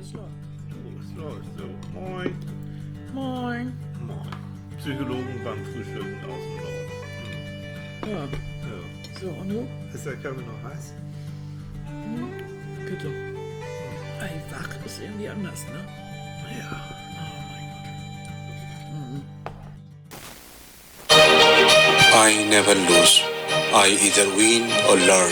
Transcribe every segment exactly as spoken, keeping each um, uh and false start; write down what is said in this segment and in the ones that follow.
es läuft. Oh, es läuft so. Moin. Moin. Moin. Psychologen beim Frühstücken aus dem Norden. Ja, Ja. so, und du? Ist der Kaffee noch heiß? Hm? Bitte. Ey, wach ist irgendwie anders, ne? Ja. I never lose. I either win or learn.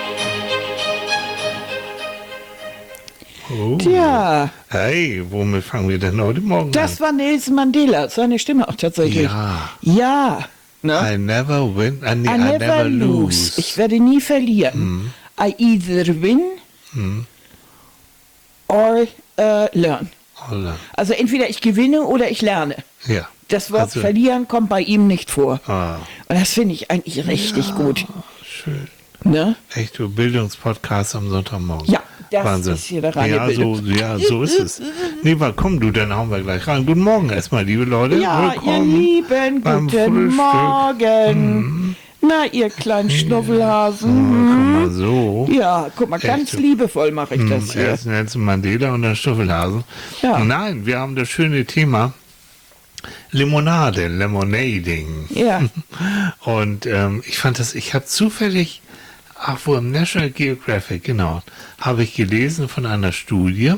Oh. Tja, Hey, womit fangen wir denn heute Morgen das war Nelson Mandela, seine Stimme auch tatsächlich. Ja. Ja. Ne? an? I never win, I, ne- I I never, never lose. lose. Ich werde nie verlieren. I either win or äh, learn. Holla. Also entweder ich gewinne oder ich lerne. Ja. Das Wort Also- verlieren kommt bei ihm nicht vor. Ah, Und das finde ich eigentlich richtig gut. schön. Ne? Echt, du Bildungspodcast am Sonntagmorgen. Ja, das Wahnsinn. ist hier der reine ja, so, ja, so ist es. Nee, mal komm du, dann hauen wir gleich rein. Guten Morgen erstmal, liebe Leute. Ja, ihr Willkommen Lieben, beim guten Frühstück. Morgen. Na, ihr kleinen Oh, Schnuffelhasen. guck mal so. Ja, guck mal, ganz Echt? liebevoll mache ich das Hm, hier. Erst Nelson Mandela und dann Stuffelhasen. Ja. Nein, wir haben das schöne Thema Limonade, Lemonading. Ja. Und ähm, ich fand das, ich habe zufällig, ach wo im National Geographic, genau, habe ich gelesen von einer Studie,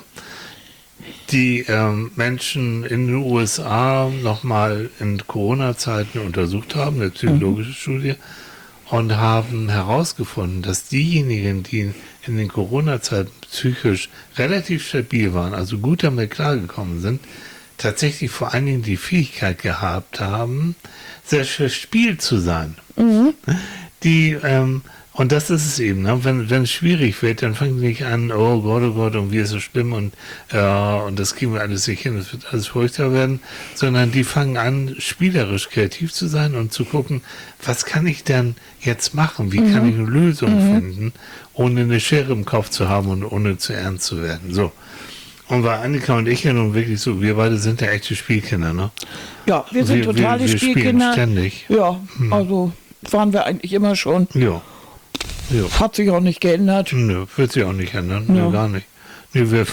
die ähm, Menschen in den U S A nochmal in Corona-Zeiten untersucht haben, eine psychologische Studie, und haben herausgefunden, dass diejenigen, die in den Corona-Zeiten psychisch relativ stabil waren, also gut damit klargekommen sind, tatsächlich vor allen Dingen die Fähigkeit gehabt haben, sehr verspielt zu sein. Die, ähm, und das ist es eben, ne? wenn, wenn es schwierig wird, dann fangen die nicht an, oh Gott, oh Gott, und wie ist so schlimm und, ja, und das kriegen wir alles nicht hin, das wird alles furchtbar werden, sondern die fangen an, spielerisch kreativ zu sein und zu gucken, was kann ich denn jetzt machen, wie kann ich eine Lösung finden, ohne eine Schere im Kopf zu haben und ohne zu ernst zu werden. So. Und weil Annika und ich ja nun wirklich so, wir beide sind ja echte Spielkinder, ne? Ja, wir sind Wir- wir- totale wir spielen Spielkinder. ständig. Ja, also waren wir eigentlich immer schon. Ja. Ja. Hat sich auch nicht geändert. Nö, wird sich auch nicht ändern. Ja. Nö, gar nicht. Nö, wir,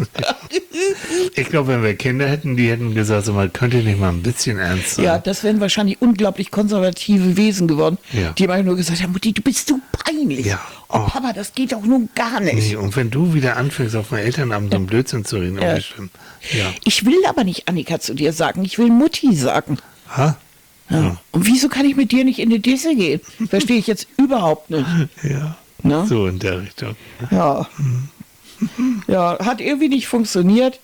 ich glaube, wenn wir Kinder hätten, die hätten gesagt, so mal, könnt ihr nicht mal ein bisschen ernst sein? Ja, das wären wahrscheinlich unglaublich konservative Wesen geworden, Ja. die immer nur gesagt haben, Mutti, du bist so peinlich. Ja. Oh, Oh. Papa, das geht doch nun gar nicht. Nee, und wenn du wieder anfängst, auf mein Elternabend so einen Blödsinn zu reden, Ja. oh, wie schlimm. Ja. Ich will aber nicht Annika zu dir sagen, ich will Mutti sagen. Ha? Ja. Und wieso kann ich mit dir nicht in die Disse gehen? Verstehe ich jetzt überhaupt nicht. Ja. Ne? So in der Richtung. Ja. Ja, hat irgendwie nicht funktioniert.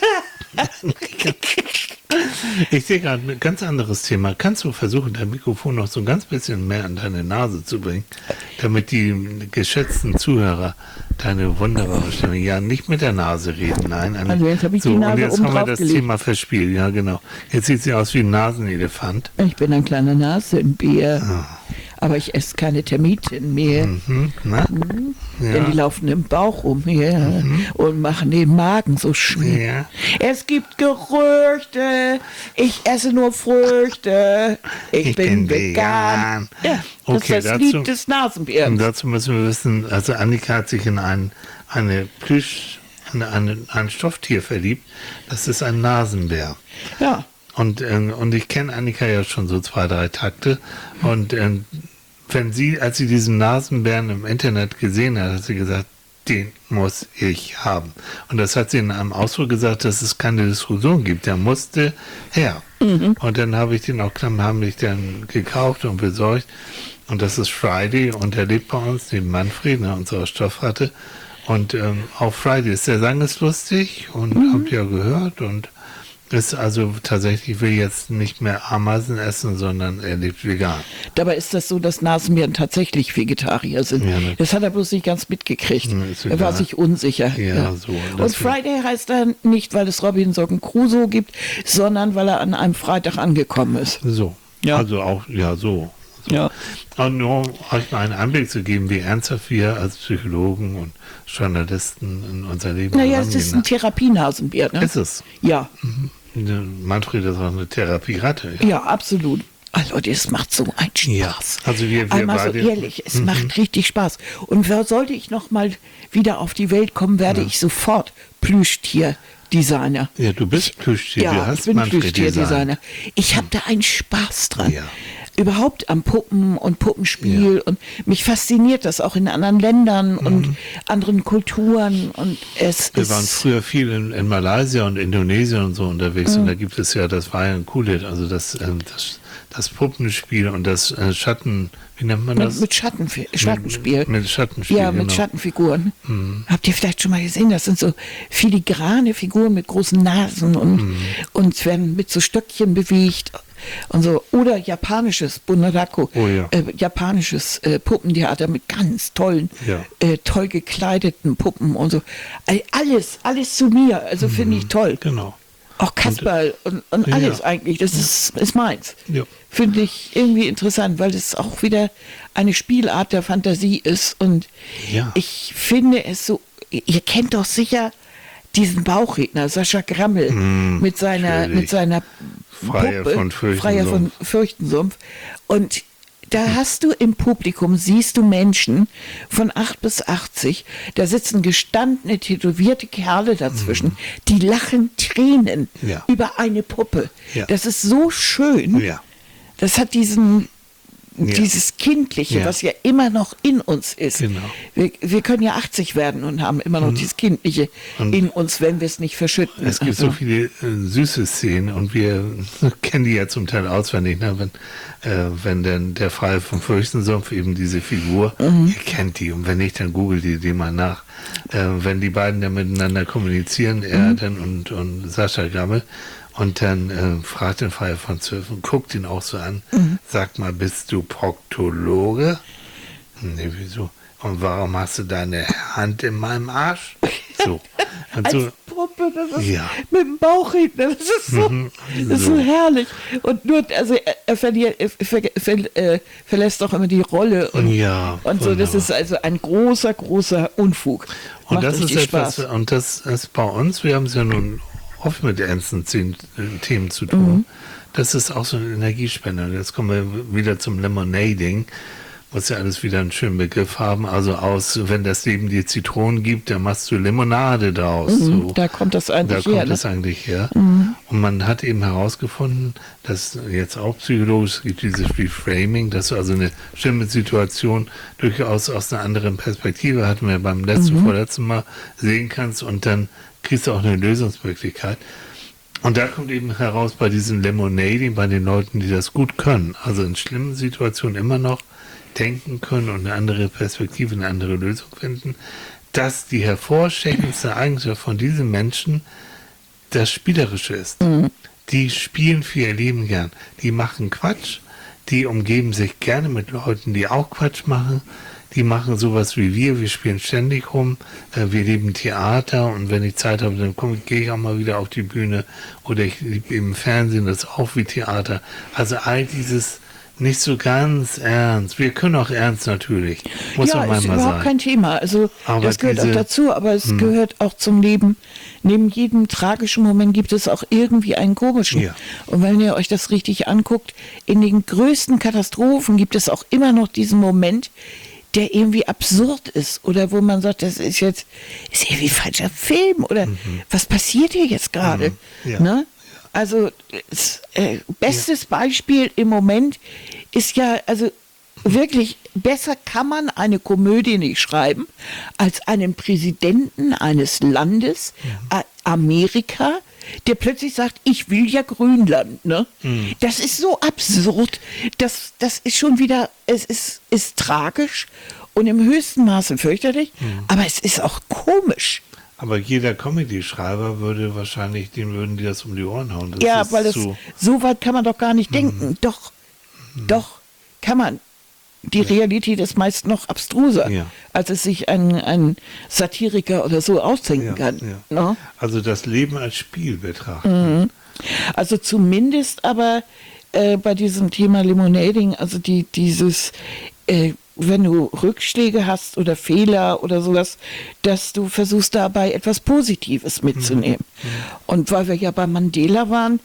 Ich sehe gerade ein ganz anderes Thema. Kannst du versuchen, dein Mikrofon noch so ein ganz bisschen mehr an deine Nase zu bringen, damit die geschätzten Zuhörer deine wunderbare Stimme, ja, nicht mit der Nase reden, nein. Eine, Also jetzt habe ich so, die Nase und jetzt oben haben wir drauf das gelegt. Thema verspielt, ja genau. Jetzt sieht sie aus wie ein Nasenelefant. Ich bin ein kleiner Nasenbär. Aber ich esse keine Termiten mehr. Hm, na? Denn Ja. die laufen im Bauch umher und machen den Magen so schwer. Ja. Es gibt Gerüchte, ich esse nur Früchte, ich, Ich bin, bin vegan. vegan. Ja, das Okay, ist das dazu- Lied des Und Nasenbären. dazu müssen wir wissen, also Annika hat sich in ein, eine Plüsch, eine, eine, ein Stofftier verliebt. Das ist ein Nasenbär. Ja, Und, ähm, und ich kenne Annika ja schon so zwei, drei Takte. Und ähm, wenn sie, als sie diesen Nasenbären im Internet gesehen hat, hat sie gesagt, den muss ich haben. Und das hat sie in einem Ausdruck gesagt, dass es keine Diskussion gibt. Der musste her. Und dann habe ich den auch klammheimlich dann gekauft und besorgt. Und das ist Friday und er lebt bei uns, neben Manfred, ne, unserer Stoffratte. Und ähm, auf Friday ist der Sang ist lustig und habt ihr ja gehört und ist also tatsächlich, will jetzt nicht mehr Ameisen essen, sondern er lebt vegan. dabei ist das so, dass Nasenbären tatsächlich Vegetarier sind. Ja, ne. Das hat er bloß nicht ganz mitgekriegt. Hm, ist Er war egal. sich unsicher. Ja, so, Und das- Friday heißt er nicht, weil es Robinson Crusoe gibt, sondern weil er an einem Freitag angekommen ist. So. Ja. Also auch, ja, so. so. Ja. Und nur um euch mal einen Einblick zu geben, wie ernsthaft wir als Psychologen und Journalisten in unser Leben Naja, es ist ein rangehen. Therapienasenbär. Ne? Ist es. Ja, Manfred ist auch eine Therapieratte. ja, absolut. Ah, Leute, es macht so einen Spaß. Ja, also wir, wir Einmal so beide- ehrlich, es macht richtig Spaß. Und wer- sollte ich noch mal wieder auf die Welt kommen, werde ich sofort Plüschtier-Designer. Ja, du bist Plüschtier, Ja, du ich hast bin Manfred Plüschtier-Designer. Ich habe da einen Spaß dran. Ja. Überhaupt am Puppen und Puppenspiel. Ja. Und mich fasziniert das auch in anderen Ländern und anderen Kulturen. Und es Wir ist... waren früher viel in, in Malaysia und Indonesien und so unterwegs Mhm. und da gibt es ja das Wayan Kulit, also das, ähm, das, das Puppenspiel und das äh, Schatten, wie nennt man das? Mit, mit Schattenfi- Schattenspiel. Mit, mit Schattenspiel, Ja, mit genau. Schattenfiguren. Habt ihr vielleicht schon mal gesehen? Das sind so filigrane Figuren mit großen Nasen und, und werden mit so Stöckchen bewegt und so. Oder japanisches Bunraku, Oh ja. äh, japanisches äh, Puppentheater mit ganz tollen, Ja. äh, toll gekleideten Puppen und so. All- Alles, alles zu mir. Also finde ich toll. Genau. Auch Kasperl und, und Ja. alles eigentlich, das ist, ist meins. Ja. Finde ich irgendwie interessant, weil es auch wieder eine Spielart der Fantasie ist. Und Ja. ich finde es so, ihr kennt doch sicher diesen Bauchredner, Sascha Grammel, mit seiner, natürlich. mit seiner Freier Puppe, von Fürchtensumpf. Freier von Fürchtensumpf. Und da hast du im Publikum, siehst du Menschen von acht bis achtzig, da sitzen gestandene, tätowierte Kerle dazwischen, die lachen Tränen Ja. über eine Puppe. Ja. Das ist so schön. Ja. Das hat diesen, Ja. dieses Kindliche, Ja. was ja immer noch in uns ist. Genau. Wir, wir können ja achtzig werden und haben immer noch dieses Kindliche Und in uns, wenn wir es nicht verschütten. Es gibt Also, so viele äh, süße Szenen und wir kennen die ja zum Teil auswendig, ne? wenn, äh, wenn denn der Freie vom Fürchtensumpf eben diese Figur, Mhm. ihr kennt die und wenn nicht, dann googelt ihr die mal nach. Äh, wenn die beiden dann miteinander kommunizieren, er Mhm. dann und, und Sascha Grammel, und dann äh, fragt den Freie von Zürich und guckt ihn auch so an, Mhm. sag mal, bist du Proktologe? Nee, wieso? Und warum hast du deine Hand in meinem Arsch? So. Und als so Puppe, das ist Ja. mit dem Bauchredner, das ist so, Mhm. das ist so So. herrlich. Und nur, also er, er, verliert, er ver, ver, äh, verlässt doch immer die Rolle und, Ja, und so. Das wunderbar. ist also ein großer, großer Unfug. Und Macht das ist richtig etwas, Spaß. und das ist bei uns, wir haben es ja nun oft mit ernsten Themen Themen zu tun. Mhm. Das ist auch so eine Energiespender. Und jetzt kommen wir wieder zum Lemonading, muss ja alles wieder einen schönen Begriff haben. Also aus, wenn das Leben dir Zitronen gibt, dann machst du Limonade draus. Mhm, so. da kommt das eigentlich da her, kommt ne? das eigentlich her. Und man hat eben herausgefunden, dass jetzt auch psychologisch es gibt dieses Reframing, dass du also eine schlimme Situation durchaus aus einer anderen Perspektive, hatten wir beim letzten, vorletzten Mal, sehen kannst und dann kriegst du auch eine Lösungsmöglichkeit. Und da kommt eben heraus bei diesem Lemonading, bei den Leuten, die das gut können, also in schlimmen Situationen immer noch denken können und eine andere Perspektive, eine andere Lösung finden, dass die hervorstechendste Eigenschaft von diesen Menschen das Spielerische ist. Die spielen für ihr Leben gern. Die machen Quatsch, die umgeben sich gerne mit Leuten, die auch Quatsch machen. Die machen sowas wie wir, wir spielen ständig rum, äh, wir lieben Theater und wenn ich Zeit habe, dann komme, gehe ich auch mal wieder auf die Bühne oder ich liebe im Fernsehen, das ist auch wie Theater. Also all dieses nicht so ganz ernst. Wir können auch ernst natürlich, muss ja, man ist manchmal überhaupt sagen. kein Thema. Also Aber das gehört diese- auch dazu, aber es gehört auch zum Leben. Neben jedem tragischen Moment gibt es auch irgendwie einen komischen. Ja. Und wenn ihr euch das richtig anguckt, in den größten Katastrophen gibt es auch immer noch diesen Moment, der irgendwie absurd ist oder wo man sagt, das ist jetzt ist irgendwie ein falscher Film oder was passiert hier jetzt gerade? Mhm. Ja. Ne? Also das, äh, bestes Beispiel im Moment ist ja, also wirklich, besser kann man eine Komödie nicht schreiben, als einen Präsidenten eines Landes, äh, Amerika, der plötzlich sagt, ich will ja Grönland. Ne? Das ist so absurd, das, das ist schon wieder, es ist, ist tragisch und im höchsten Maße fürchterlich, aber es ist auch komisch. Aber jeder Comedy-Schreiber würde wahrscheinlich, dem würden die das um die Ohren hauen. Das Ja, ist weil es so, so weit kann man doch gar nicht denken. Doch, doch, kann man. Die Realität ist meist noch abstruser, Ja. als es sich ein, ein Satiriker oder so ausdenken ja, kann. ja. Ne? Also das Leben als Spiel betrachten. Also zumindest aber äh, bei diesem Thema Lemonading, also die, dieses, äh, wenn du Rückschläge hast oder Fehler oder sowas, dass du versuchst dabei etwas Positives mitzunehmen. Und weil wir ja bei Mandela waren,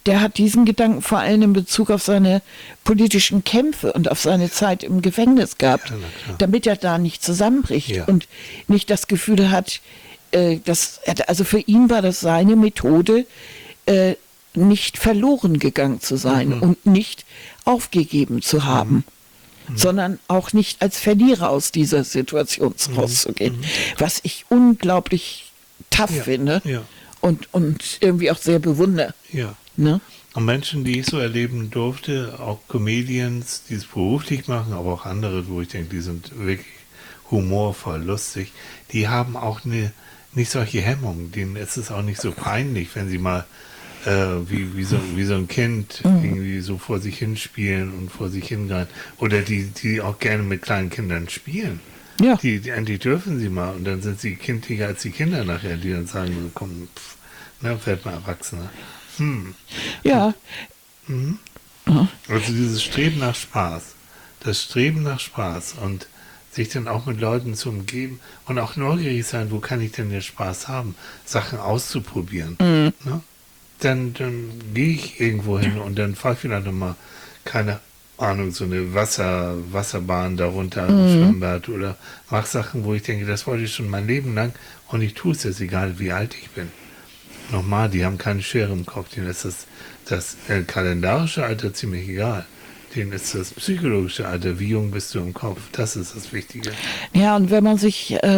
der hat diesen Gedanken vor allem in Bezug auf seine politischen Kämpfe und auf seine Zeit im Gefängnis gehabt, Ja, na klar. damit er da nicht zusammenbricht Ja. und nicht das Gefühl hat, äh, dass, also für ihn war das seine Methode, äh, nicht verloren gegangen zu sein Mhm. und nicht aufgegeben zu haben, Mhm. sondern auch nicht als Verlierer aus dieser Situation Mhm. rauszugehen, was ich unglaublich tough Ja. finde Ja. und, und irgendwie auch sehr bewundere. Ja. Ne? Und Menschen, die ich so erleben durfte, auch Comedians, die es beruflich machen, aber auch andere, wo ich denke, die sind wirklich humorvoll, lustig, die haben auch eine, nicht solche Hemmungen. Denen ist es auch nicht so peinlich, wenn sie mal äh, wie, wie, so, wie so ein Kind irgendwie so vor sich hinspielen und vor sich hingreifen. Oder die, die auch gerne mit kleinen Kindern spielen. Ja. Die, die, endlich dürfen sie mal und dann sind sie kindlicher als die Kinder nachher, die dann sagen, so, komm, pff, ne, werd mal Erwachsener. Hm. Ja, Mhm. Ja. Also dieses Streben nach Spaß, das Streben nach Spaß und sich dann auch mit Leuten zu umgeben und auch neugierig sein, wo kann ich denn jetzt Spaß haben, Sachen auszuprobieren. Mhm. Ne? Dann, dann gehe ich irgendwo hin und dann fahre ich vielleicht nochmal, keine Ahnung, so eine Wasser, Wasserbahn darunter, Mhm. im Schwimmbad oder mache Sachen, wo ich denke, das wollte ich schon mein Leben lang und ich tue es jetzt, egal wie alt ich bin. Nochmal, die haben keine Schere im Kopf, denen ist das, das äh, kalendarische Alter ziemlich egal. Denen ist das psychologische Alter, wie jung bist du im Kopf, das ist das Wichtige. Ja, und wenn man sich äh,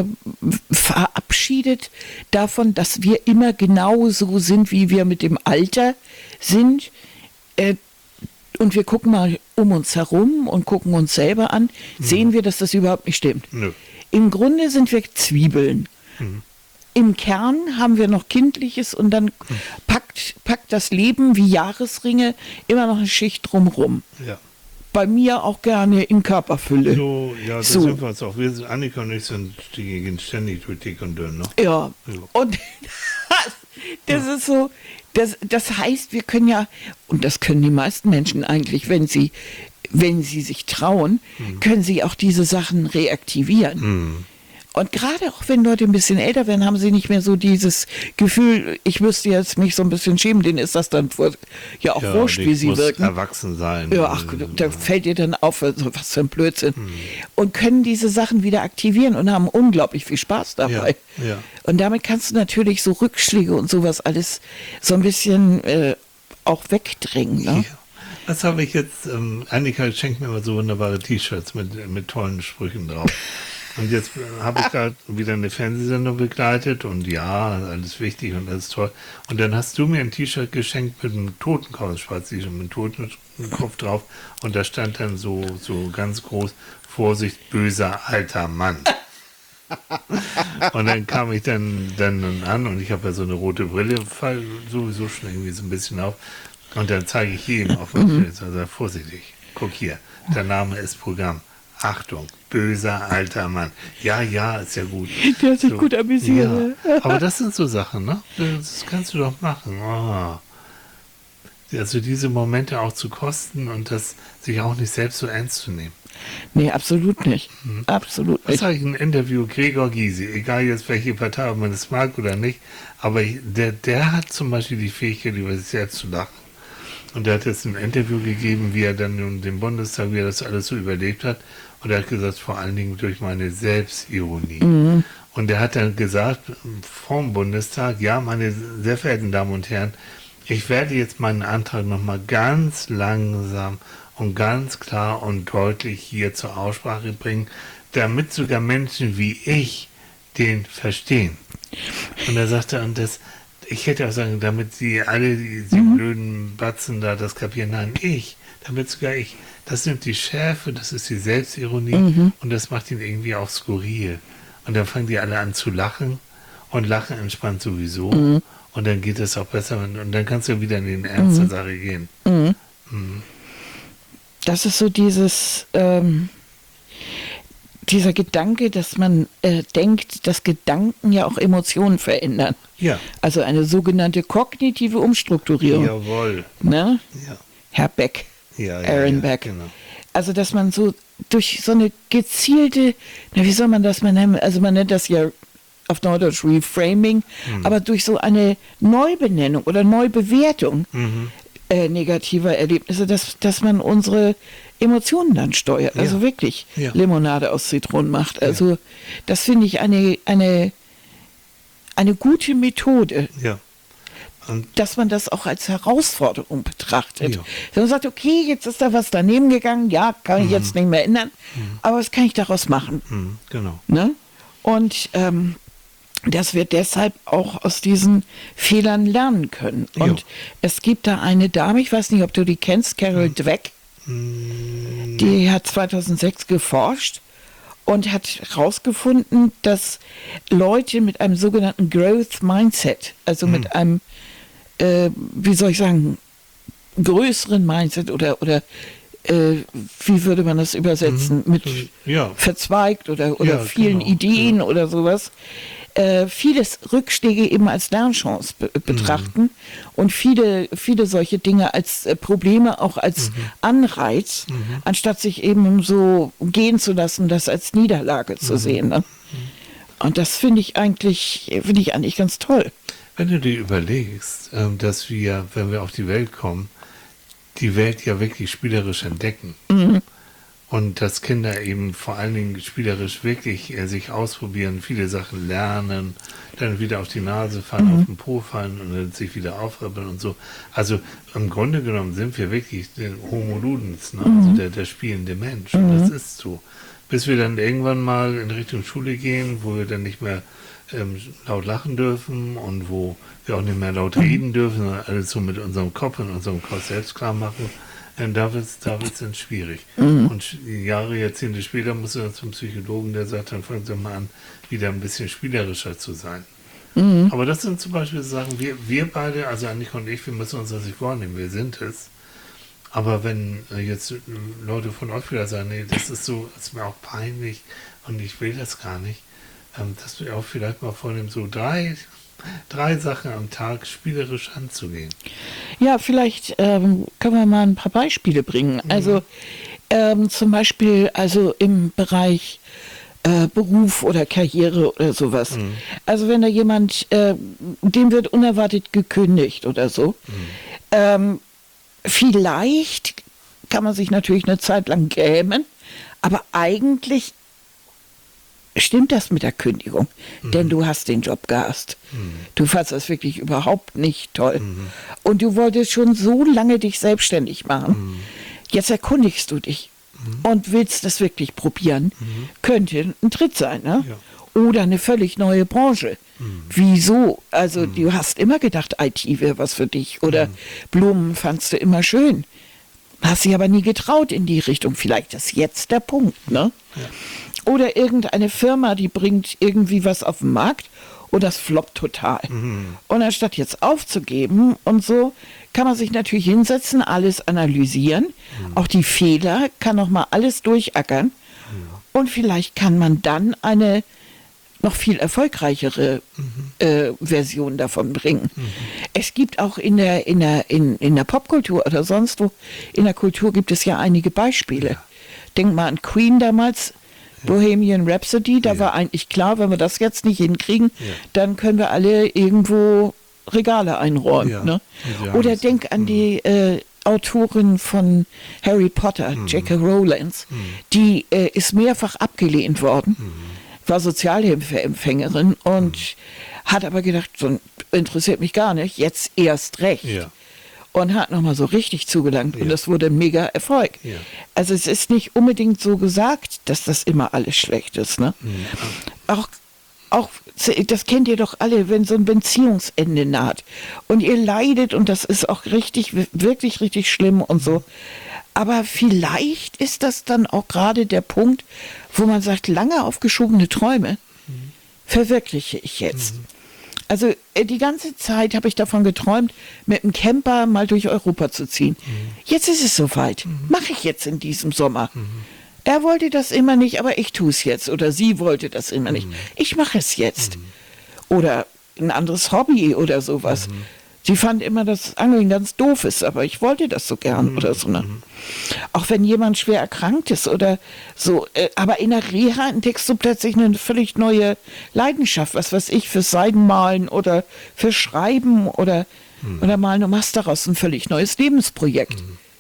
verabschiedet davon, dass wir immer genau so sind, wie wir mit dem Alter sind, äh, und wir gucken mal um uns herum und gucken uns selber an, sehen wir, dass das überhaupt nicht stimmt. Nö. Im Grunde sind wir Zwiebeln. Mhm. Im Kern haben wir noch Kindliches und dann packt, packt das Leben wie Jahresringe immer noch eine Schicht drumrum. Ja. Bei mir auch gerne in Körperfülle. So, ja, das So. sind wir uns auch. Wir sind, Annika und ich sind, die gehen ständig durch dick und dünn, ne? Ja, Ja. und das, das ist so, das, das heißt, wir können ja, und das können die meisten Menschen eigentlich, wenn sie, wenn sie sich trauen, können sie auch diese Sachen reaktivieren. Mhm. Und gerade auch wenn Leute ein bisschen älter werden, haben sie nicht mehr so dieses Gefühl, ich müsste jetzt mich so ein bisschen schämen, denen ist das dann vor, ja auch Ja, wurscht, und wie ich sie muss wirken. erwachsen sein. Ja, ach, da fällt dir dann auf, also was für ein Blödsinn. Und können diese Sachen wieder aktivieren und haben unglaublich viel Spaß dabei. Ja, ja. Und damit kannst du natürlich so Rückschläge und sowas alles so ein bisschen äh, auch wegdrängen. Ne? Ja. Was habe ich jetzt? Ähm, Annika schenkt mir immer so wunderbare T-Shirts mit, mit tollen Sprüchen drauf. Und jetzt äh, habe ich da wieder eine Fernsehsendung begleitet und ja, alles wichtig und alles toll. Und dann hast du mir ein T-Shirt geschenkt mit einem Totenkopf, schwarz mit einem Totenkopf drauf. Und da stand dann so, so ganz groß, Vorsicht, böser alter Mann. Und dann kam ich dann, dann an und ich habe ja so eine rote Brille, fall sowieso schon irgendwie so ein bisschen auf. Und dann zeige ich jedem auf dem Bild, also vorsichtig, guck hier, der Name ist Programm. Achtung, böser alter Mann. Ja, ja, ist ja gut. Der hat sich gut amüsiert. Ja. Aber das sind so Sachen, ne? Das kannst du doch machen. Oh. Also diese Momente auch zu kosten und das sich auch nicht selbst so ernst zu nehmen. Nee, absolut nicht. Absolut Was nicht. sage ich in einem Interview? Gregor Gysi, egal jetzt welche Partei, ob man das mag oder nicht, aber ich, der, der hat zum Beispiel die Fähigkeit, über sich selbst zu lachen. Und er hat jetzt ein Interview gegeben, wie er dann in dem Bundestag, wie er das alles so überlebt hat. Und er hat gesagt, vor allen Dingen durch meine Selbstironie. Mhm. Und er hat dann gesagt, vom Bundestag, ja, meine sehr verehrten Damen und Herren, ich werde jetzt meinen Antrag nochmal ganz langsam und ganz klar und deutlich hier zur Aussprache bringen, damit sogar Menschen wie ich den verstehen. Und er sagte, und das, ich hätte auch sagen, damit sie alle, diese Mhm. blöden Batzen da das kapieren, nein, ich, damit sogar ich. Das nimmt die Schärfe, das ist die Selbstironie Mhm. und das macht ihn irgendwie auch skurril. Und dann fangen die alle an zu lachen und Lachen entspannt sowieso. Mhm. Und dann geht es auch besser und, und dann kannst du wieder in den Ernst der Sache gehen. Mhm. Mhm. Das ist so dieses, ähm, dieser Gedanke, dass man äh, denkt, dass Gedanken ja auch Emotionen verändern. Ja, Also eine sogenannte kognitive Umstrukturierung. jawohl. Ne? Ja, Herr Beck, ja, ja, Aaron ja, Beck. Genau. Also dass man so durch so eine gezielte, na wie soll man das mal nennen, also man nennt das ja auf Neudeutsch Reframing, Mhm. aber durch so eine Neubenennung oder Neubewertung Mhm. äh, negativer Erlebnisse, dass, dass man unsere Emotionen dann steuert. Ja. Also wirklich Ja. Limonade aus Zitronen macht. Also das finde ich eine, eine, eine gute Methode, Ja. Und dass man das auch als Herausforderung betrachtet. Ja. Dass man sagt, okay, jetzt ist da was daneben gegangen, ja, kann ich jetzt nicht mehr ändern, aber was kann ich daraus machen? mhm, genau. Ne? Und ähm, dass wir deshalb auch aus diesen Fehlern lernen können. Und Jo. es gibt da eine Dame, ich weiß nicht, ob du die kennst, Carol Dweck, Mm, die hat zweitausendsechs geforscht und hat herausgefunden, dass Leute mit einem sogenannten Growth Mindset, also mit einem, äh, wie soll ich sagen, größeren Mindset oder, oder äh, wie würde man das übersetzen, mit ja. verzweigt oder, oder Ja, vielen genau. Ideen oder sowas, äh, vieles Rückschläge eben als Lernchance be betrachten und viele, viele solche Dinge als äh, Probleme auch als Anreiz, anstatt sich eben so gehen zu lassen, das als Niederlage zu sehen. Ne? Und das finde ich eigentlich, finde ich eigentlich ganz toll. Wenn du dir überlegst, ähm, dass wir, wenn wir auf die Welt kommen, die Welt ja wirklich spielerisch entdecken. Und dass Kinder eben vor allen Dingen spielerisch wirklich äh, sich ausprobieren, viele Sachen lernen, dann wieder auf die Nase fallen, auf den Po fallen und dann sich wieder aufribbeln und so. Also im Grunde genommen sind wir wirklich der Homo ludens, ne? Also der, der spielende Mensch. Und das ist so. Bis wir dann irgendwann mal in Richtung Schule gehen, wo wir dann nicht mehr ähm, laut lachen dürfen und wo wir auch nicht mehr laut reden dürfen, sondern alles so mit unserem Kopf und unserem Kopf selbst klar machen. Ähm, da wird es da wird's dann schwierig. Und sch- Jahre, Jahrzehnte später musst du dann zum Psychologen, der sagt, dann fangen Sie mal an, wieder ein bisschen spielerischer zu sein. Aber das sind zum Beispiel Sachen, wir, wir beide, also Annika und ich, wir müssen uns das nicht vornehmen, wir sind es. Aber wenn äh, jetzt äh, Leute von euch wieder sagen, nee, das ist so, das ist mir auch peinlich und ich will das gar nicht, ähm, dass wir auch vielleicht mal vornehmen, so drei, drei Sachen am Tag spielerisch anzugehen. Ja, vielleicht ähm, können wir mal ein paar Beispiele bringen. Also ähm, zum Beispiel also im Bereich äh, Beruf oder Karriere oder sowas. Also wenn da jemand, äh, dem wird unerwartet gekündigt oder so, ähm, vielleicht kann man sich natürlich eine Zeit lang grämen, aber eigentlich stimmt das mit der Kündigung, denn du hast den Job gehasst. Du fandst das wirklich überhaupt nicht toll. Und du wolltest schon so lange dich selbstständig machen. Jetzt erkundigst du dich und willst das wirklich probieren. Könnte ein Tritt sein, ne? Ja. Oder eine völlig neue Branche. Wieso? Also du hast immer gedacht, I T wäre was für dich. Oder Blumen fandst du immer schön. Hast dich aber nie getraut in die Richtung. Vielleicht ist jetzt der Punkt, ne? Oder irgendeine Firma, die bringt irgendwie was auf den Markt und das floppt total. Und anstatt jetzt aufzugeben und so, kann man sich natürlich hinsetzen, alles analysieren. Auch die Fehler kann noch mal alles durchackern. Und vielleicht kann man dann eine noch viel erfolgreichere äh, Version davon bringen. Es gibt auch in der, in, der, in, in der Popkultur oder sonst wo, in der Kultur gibt es ja einige Beispiele. Denk mal an Queen damals, Bohemian Rhapsody, da Ja. war eigentlich klar, wenn wir das jetzt nicht hinkriegen, Ja. dann können wir alle irgendwo Regale einräumen. Ja. Ne? Ja, Oder das- denk an die äh, Autorin von Harry Potter, J K Rowling, die äh, ist mehrfach abgelehnt worden, war Sozialhilfeempfängerin und hat aber gedacht, so interessiert mich gar nicht, jetzt erst recht. Ja. Und hat nochmal so richtig zugelangt und Ja. das wurde ein mega Erfolg. Ja. Also es ist nicht unbedingt so gesagt, dass das immer alles schlecht ist. Ne? Auch, auch, das kennt ihr doch alle, wenn so ein Beziehungsende naht und ihr leidet und das ist auch richtig, wirklich richtig schlimm und so. Aber vielleicht ist das dann auch gerade der Punkt, wo man sagt, lange aufgeschobene Träume verwirkliche ich jetzt. Also äh, die ganze Zeit habe ich davon geträumt, mit dem Camper mal durch Europa zu ziehen. Jetzt ist es soweit. Mache ich jetzt in diesem Sommer. Er wollte das immer nicht, aber ich tue es jetzt. Oder sie wollte das immer nicht. Ich mache es jetzt. Oder ein anderes Hobby oder sowas. Sie fand immer, dass Angeln ganz doof ist, aber ich wollte das so gern oder so. Ne? Auch wenn jemand schwer erkrankt ist oder so. Äh, aber in der Reha entdeckst du plötzlich eine völlig neue Leidenschaft. Was weiß ich, für Seidenmalen oder für Schreiben oder Oder mal, du machst daraus ein völlig neues Lebensprojekt.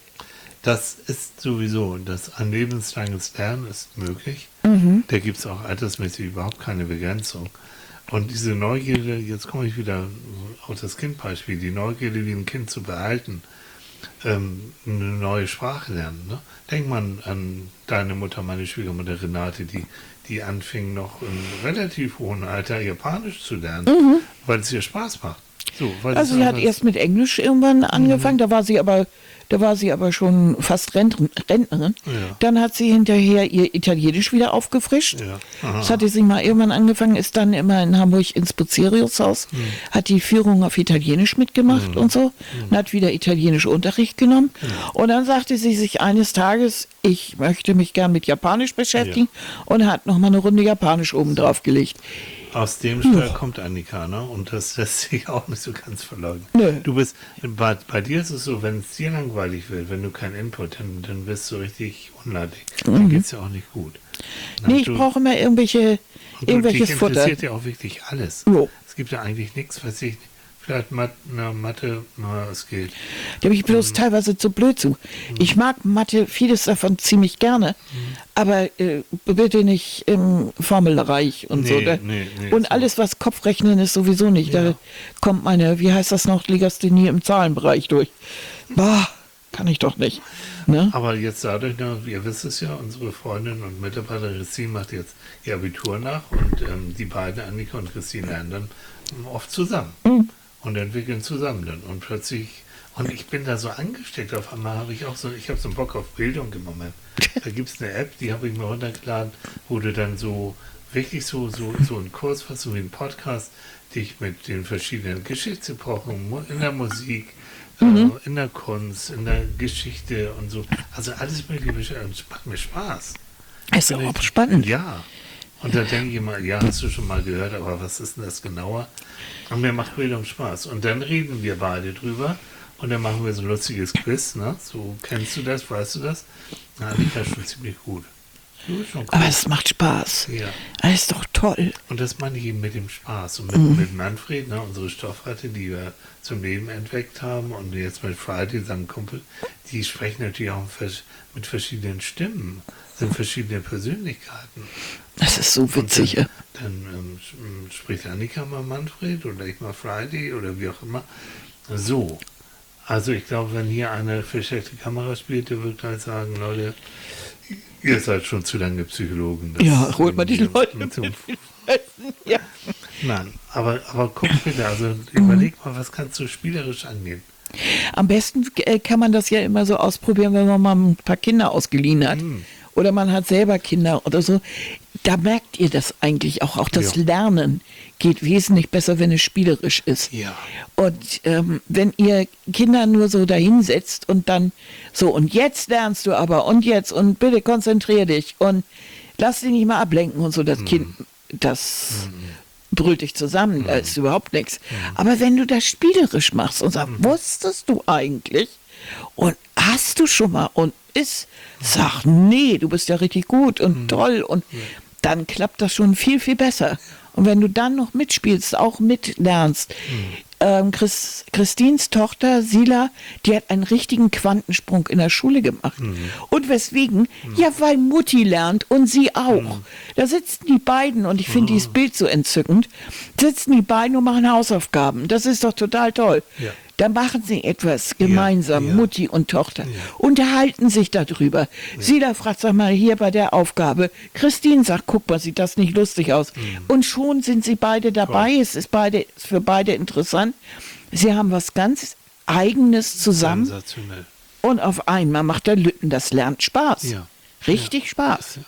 Das ist sowieso, das ein lebenslanges Lernen ist möglich. Mhm. Da gibt es auch altersmäßig überhaupt keine Begrenzung. Und diese Neugierde, jetzt komme ich wieder auf das Kindbeispiel, die Neugierde wie ein Kind zu behalten, ähm, eine neue Sprache lernen. Ne? Denk mal an deine Mutter, meine Schwiegermutter Renate, die, die anfing noch im relativ hohen Alter Japanisch zu lernen, Mhm. weil es ihr Spaß macht. So, weil Also es sie hat einfach- erst mit Englisch irgendwann angefangen, da war sie aber, da war sie aber schon fast Rent Rentnerin. Ja. Dann hat sie hinterher ihr Italienisch wieder aufgefrischt. Ja. Aha. Das hatte sie mal irgendwann angefangen, ist dann immer in Hamburg ins Bucerius-Haus, Hm. hat die Führung auf Italienisch mitgemacht und so, und hat wieder Italienisch Unterricht genommen. Und dann sagte sie sich eines Tages, ich möchte mich gern mit Japanisch beschäftigen, und hat noch mal eine Runde Japanisch oben drauf gelegt. Aus dem Stall kommt Annika, ne? Und das lässt sich auch nicht so ganz verleugnen. Nö. Du bist, bei, bei dir ist es so, wenn es dir langweilig wird, wenn du keinen Input, dann, dann wirst du richtig unleidig. Dann geht es dir auch nicht gut. Na, Nee, ich du- brauche immer irgendwelche, und du- irgendwelches dich Futter. interessiert ja auch wirklich alles. Jo. Es gibt ja eigentlich nichts, was ich, vielleicht Mat, na, Mathe, na, es geht. Da bin ich bloß teilweise zu blöd zu. Ich mag Mathe, vieles davon ziemlich gerne, aber äh, bitte nicht im Formelreich und Nee, so. Da, nee, nee, und so. alles, was Kopfrechnen ist, sowieso nicht. Da Ja. kommt meine, wie heißt das noch, Legasthenie im Zahlenbereich durch. Bah, kann ich doch nicht. Ne? Aber jetzt dadurch, ne, ihr wisst es ja, unsere Freundin und Mitarbeiterin Christine macht jetzt ihr Abitur nach und ähm, die beiden, Annika und Christine, lernen dann ähm, oft zusammen und entwickeln zusammen dann. Und plötzlich, und ich bin da so angesteckt, auf einmal habe ich auch so, ich habe so einen Bock auf Bildung im Moment. Da gibt es eine App, die habe ich mir runtergeladen, wo du dann so wirklich so, so, so einen Kurs, was so wie ein Podcast, dich mit den verschiedenen Geschichtsepochen mu- in der Musik, äh, in der Kunst, in der Geschichte und so. Also alles mögliche und es macht mir Spaß. Ist Bin auch ich- spannend. Ja. Und da denke ich immer, ja, hast du schon mal gehört, aber was ist denn das genauer? Und mir macht Bildung Spaß. Und dann reden wir beide drüber und dann machen wir so ein lustiges Quiz, ne? So, kennst du das, weißt du das? Na, Annika ist schon ziemlich gut. Du bist schon gut. Aber es macht Spaß. Ja. Das ist doch toll. Und das meine ich eben mit dem Spaß. Und mit, mit Manfred, ne, unsere Stoffratte, die wir zum Leben entweckt haben, und jetzt mit Friday, seinem Kumpel, die sprechen natürlich auch vers- mit verschiedenen Stimmen, sind verschiedene Persönlichkeiten. Das ist so witzig. Und dann, dann ähm, sch- ähm, spricht Annika mal Manfred oder ich mal Friday oder wie auch immer. So. Also ich glaube, wenn hier eine versteckte Kamera spielt, der wird gleich sagen, Leute, ihr seid schon zu lange Psychologen. Das Ja, holt mal die irgendwie Leute mit so- mit. Ja. Nein, aber, aber guck bitte, also überleg mal, was kannst du spielerisch angehen? Am besten äh, kann man das ja immer so ausprobieren, wenn man mal ein paar Kinder ausgeliehen hat. Mhm. Oder man hat selber Kinder oder so. Da merkt ihr das eigentlich auch. Auch das Ja. Lernen geht wesentlich besser, wenn es spielerisch ist. Ja. Und ähm, wenn ihr Kinder nur so dahinsetzt und dann so, und jetzt lernst du aber, und jetzt, und bitte konzentrier dich und lass dich nicht mal ablenken und so, das Kind, das brüllt dich zusammen, da ist überhaupt nichts. Aber wenn du das spielerisch machst und sagst, wusstest du eigentlich und hast du schon mal und ist, sag, nee, du bist ja richtig gut und toll und dann klappt das schon viel, viel besser. Und wenn du dann noch mitspielst, auch mitlernst, ähm, Chris, Christines Tochter Sila, die hat einen richtigen Quantensprung in der Schule gemacht. Und weswegen? Ja, weil Mutti lernt und sie auch. Da sitzen die beiden, und ich finde dieses Bild so entzückend, sitzen die beiden und machen Hausaufgaben. Das ist doch total toll. Ja. Da machen sie etwas gemeinsam, ja. Mutti und Tochter, unterhalten sich darüber. Sila fragt, sag mal, hier bei der Aufgabe. Christine sagt, guck mal, sieht das nicht lustig aus. Und schon sind sie beide dabei. Es ist beide, ist für beide interessant. Sie haben was ganz Eigenes zusammen, Sensationell. und auf einmal macht der Lütten, das lernt Spaß. Ja. Richtig Spaß.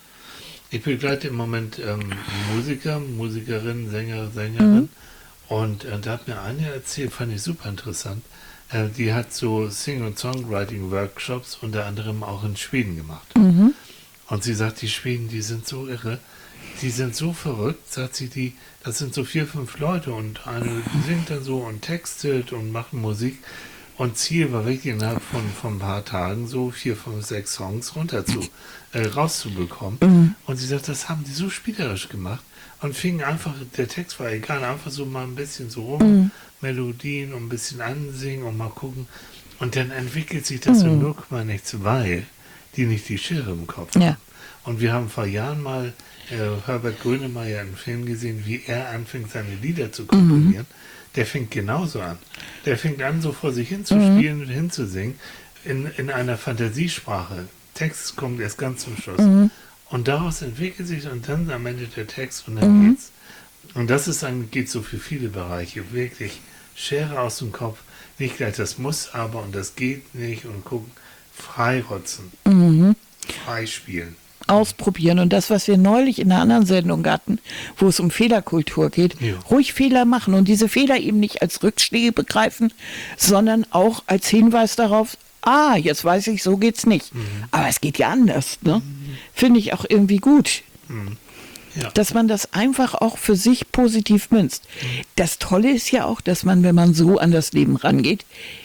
Ich begleite im Moment ähm, Musiker, Musikerin, Sänger, Sängerin. Und äh, da hat mir eine erzählt, fand ich super interessant. Äh, die hat so Sing- und Songwriting-Workshops unter anderem auch in Schweden gemacht. Und sie sagt, die Schweden, die sind so irre, die sind so verrückt, sagt sie, die, das sind so vier, fünf Leute und eine die singt dann so und textet und macht Musik. Und Ziel war wirklich innerhalb von, von ein paar Tagen so vier, fünf, sechs Songs runter zu, äh, rauszubekommen. Mhm. Und sie sagt, das haben die so spielerisch gemacht und fingen einfach, der Text war egal, einfach so mal ein bisschen so rum, Mhm. Melodien und ein bisschen ansingen und mal gucken. Und dann entwickelt sich das so Mhm. null Komma nichts, weil die nicht die Schere im Kopf Ja. haben. Und wir haben vor Jahren mal äh, Herbert Grönemeyer einen Film gesehen, wie er anfängt, seine Lieder zu komponieren. Der fängt genauso an. Der fängt an, so vor sich hinzuspielen und hinzusingen, in, in einer Fantasiesprache. Text kommt erst ganz zum Schluss. Mhm. Und daraus entwickelt sich und dann am Ende der Text und dann Mhm. geht's. Und das ist dann, geht so für viele Bereiche. Wirklich Schere aus dem Kopf. Nicht gleich das muss aber und das geht nicht und gucken. Freirotzen. Mhm. Freispielen. Ausprobieren. Und das, was wir neulich in einer anderen Sendung hatten, wo es um Fehlerkultur geht, Ja. ruhig Fehler machen und diese Fehler eben nicht als Rückschläge begreifen, sondern auch als Hinweis darauf, ah, jetzt weiß ich, so geht's nicht. Aber es geht ja anders. Ne? Finde ich auch irgendwie gut. Ja. Dass man das einfach auch für sich positiv münzt. Das Tolle ist ja auch, dass man, wenn man so an das Leben rangeht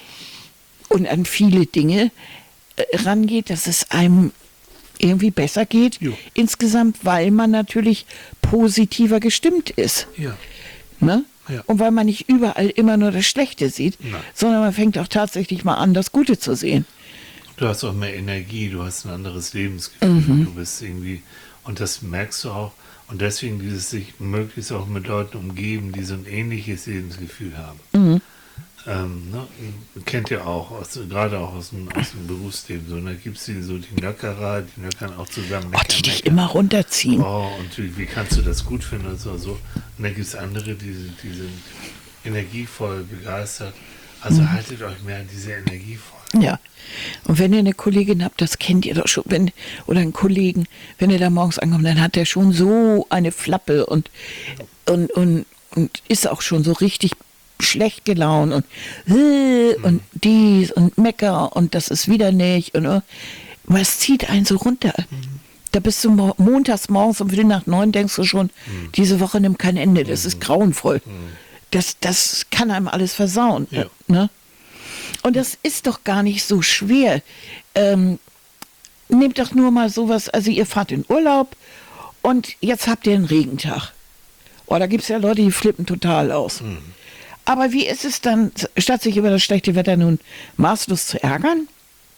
und an viele Dinge äh, rangeht, dass es einem irgendwie besser geht Jo. insgesamt, weil man natürlich positiver gestimmt ist. Ja. Ne? Ja. Und weil man nicht überall immer nur das Schlechte sieht, Nein. sondern man fängt auch tatsächlich mal an, das Gute zu sehen. Du hast auch mehr Energie, du hast ein anderes Lebensgefühl, Mhm. du bist irgendwie, und das merkst du auch, und deswegen dieses sich möglichst auch mit Leuten umgeben, die so ein ähnliches Lebensgefühl haben. Mhm. Ähm, ne, kennt ihr auch, aus, gerade auch aus dem, aus dem Berufsleben, so, da gibt es so die Nöckerer, die nöckern auch zusammen. Oh, meckern, die dich meckern. immer runterziehen. Oh, und wie, wie kannst du das gut finden und so, so. Und dann gibt es andere, die, die sind energievoll, begeistert. Also Mhm. haltet euch mehr an diese Energie voll. Ja. Und wenn ihr eine Kollegin habt, das kennt ihr doch schon, wenn, oder einen Kollegen, wenn ihr da morgens ankommt, dann hat der schon so eine Flappe und, und, und, und ist auch schon so richtig schlecht gelaunt und, äh, und dies und mecker und das ist wieder nicht. Und, äh, aber es zieht einen so runter. Da bist du mo montags morgens um Viertel nach neun, denkst du schon, diese Woche nimmt kein Ende, das ist grauenvoll. Das, das kann einem alles versauen. Ja. Ne? Und das ist doch gar nicht so schwer. Ähm, nehmt doch nur mal sowas, also ihr fahrt in Urlaub und jetzt habt ihr einen Regentag. Oh, da gibt es ja Leute, die flippen total aus. Aber wie ist es dann, statt sich über das schlechte Wetter nun maßlos zu ärgern,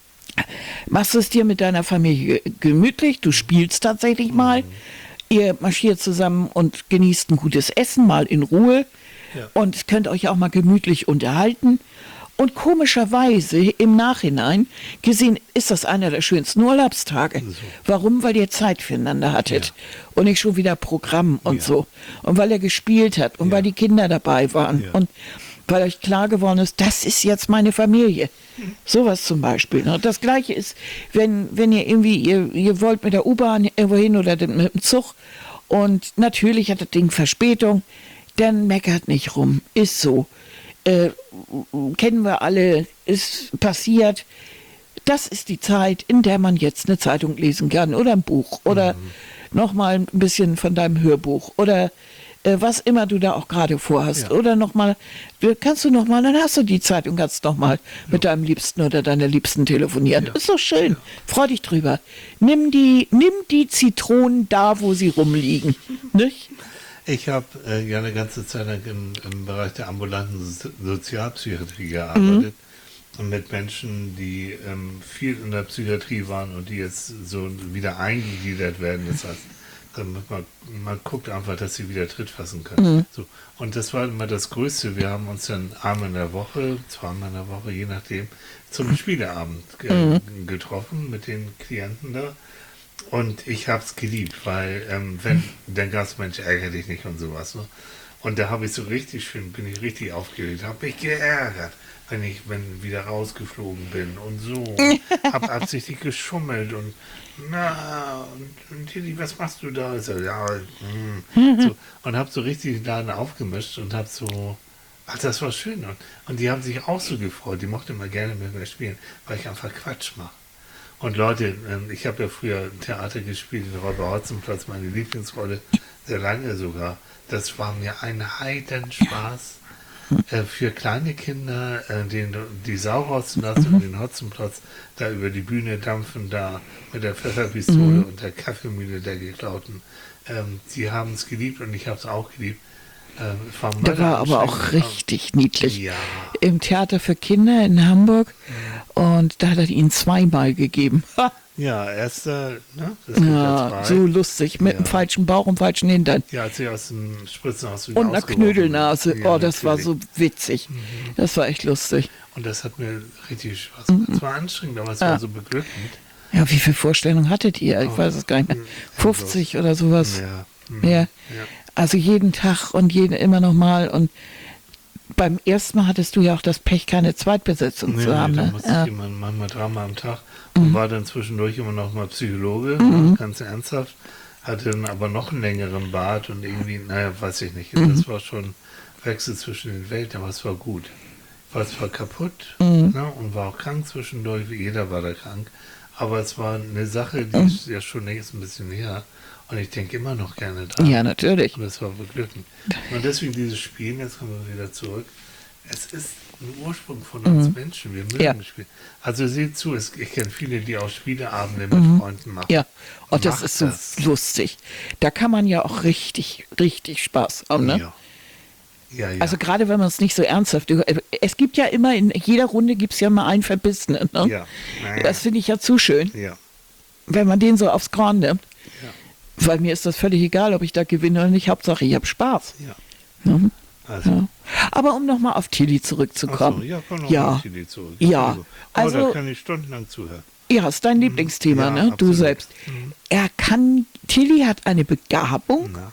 machst du es dir mit deiner Familie gemütlich, du spielst tatsächlich mal, ihr marschiert zusammen und genießt ein gutes Essen, mal in Ruhe Ja. und könnt euch auch mal gemütlich unterhalten. Und komischerweise im Nachhinein gesehen ist das einer der schönsten Urlaubstage. Warum? Weil ihr Zeit füreinander hattet Ja. und nicht schon wieder Programm und Ja. so. Und weil er gespielt hat und Ja. weil die Kinder dabei waren Ja. und weil euch klar geworden ist, das ist jetzt meine Familie. Sowas zum Beispiel. Ne? Das Gleiche ist, wenn, wenn ihr irgendwie, ihr, ihr wollt mit der U-Bahn irgendwo hin oder mit dem Zug und natürlich hat das Ding Verspätung, dann meckert nicht rum. Ist so. Äh, kennen wir alle, ist passiert. Das ist die Zeit, in der man jetzt eine Zeitung lesen kann oder ein Buch oder Mhm. nochmal ein bisschen von deinem Hörbuch oder äh, was immer du da auch gerade vorhast. Ja. Oder nochmal, kannst du nochmal, dann hast du die Zeit und kannst nochmal mit deinem Liebsten oder deiner Liebsten telefonieren. Ja. Ist doch schön. Freu dich drüber. Nimm die, nimm die Zitronen da, wo sie rumliegen. Nicht? Ich habe äh, ja eine ganze Zeit lang im, im Bereich der ambulanten So- Sozialpsychiatrie gearbeitet und mit Menschen, die ähm, viel in der Psychiatrie waren und die jetzt so wieder eingegliedert werden. Das heißt, ähm, man, man guckt einfach, dass sie wieder Tritt fassen können. So. Und das war immer das Größte. Wir haben uns dann einmal in der Woche, zweimal in der Woche, je nachdem, zum Spieleabend ge getroffen mit den Klienten da. Und ich habe es geliebt, weil ähm, wenn, dann gab es Mensch, ärgere dich nicht und sowas. Ne? Und da habe ich so richtig schön, bin ich richtig aufgeregt, habe mich geärgert, wenn ich wenn wieder rausgeflogen bin und so. Habe absichtlich geschummelt und na, und, und Tilly, was machst du da? Ich so, ja, mm, so. Und habe so richtig den Laden aufgemischt und habe so, ach, das war schön. Und, und die haben sich auch so gefreut, die mochten immer gerne mit mir spielen, weil ich einfach Quatsch mache. Und Leute, ähm, ich habe ja früher Theater gespielt, in Räuber Hotzenplotz, meine Lieblingsrolle, sehr lange sogar. Das war mir ein Heidenspaß. äh, für kleine Kinder äh, den, die Sau rauszulassen und den Hotzenplotz da über die Bühne dampfen, da mit der Pfefferpistole Mhm. und der Kaffeemühle der Geklauten. Ähm, sie haben es geliebt und ich habe es auch geliebt. Ähm, es war Der war aber auch mörderanstrengend, richtig niedlich. Ja. Im Theater für Kinder in Hamburg. Und da hat er ihn zweimal gegeben. Ha! Ja, erster, ne? Das gibt ja Ja, zwei. so lustig. Mit Ja. dem falschen Bauch und falschen Hintern. Ja, als sie aus dem Spritzenhaus wieder Und einer ausgeworfen Knödelnase. wurden. Ja, Oh, das war natürlich. so witzig. Das war echt lustig. Und das hat mir richtig Spaß gemacht. Es war anstrengend, aber es Ja. war so beglückend. Ja, wie viele Vorstellungen hattet ihr? Ich Oh, weiß es gar nicht mehr. fünfzig oder sowas. Ja. Mhm. Ja. Ja. Also jeden Tag und jeden immer noch mal. Und beim ersten Mal hattest du ja auch das Pech, keine Zweitbesetzung Nee, zu haben. nee, da Ne? musste Ja. ich immer manchmal dreimal am Tag und war dann zwischendurch immer noch mal Psychologe, ne, ganz ernsthaft, hatte dann aber noch einen längeren Bart und irgendwie, naja, weiß ich nicht. Das war schon Wechsel zwischen den Welten, aber es war gut. Ich war zwar kaputt ne, und war auch krank zwischendurch, jeder war da krank, aber es war eine Sache, die ist ja schon längst ein bisschen her und ich denke immer noch gerne dran. Ja, natürlich. Und das war beglückend. Und deswegen dieses Spielen, jetzt kommen wir wieder zurück, es ist ein Ursprung von uns Menschen, wir mögen Ja. Spielen. Also seht zu, es, ich kenne viele, die auch Spieleabende mit Freunden machen. Ja, und das Macht ist so das. lustig. Da kann man ja auch richtig, richtig Spaß haben. Ne? Ja. Ja, ja. Also gerade wenn man es nicht so ernsthaft. Es gibt ja immer, in jeder Runde gibt es ja mal einen Verbissenen. Ne? ja. Naja. Das finde ich ja zu schön, ja. wenn man den so aufs Korn nimmt. Ja. Weil mir ist das völlig egal, ob ich da gewinne oder nicht. Hauptsache, ich habe Spaß. Ja. Ne? Also. Ja. Aber um nochmal auf Tilly Ach so, zurückzukommen. ja, komm noch Ja. mal auf die Idee zurück. Ja. Entschuldigung. Aber Also- da kann ich stundenlang zuhören. Ja, ist dein Lieblingsthema, Ja, ne? Du absolut. selbst. Er kann, Tilly hat eine Begabung. Na,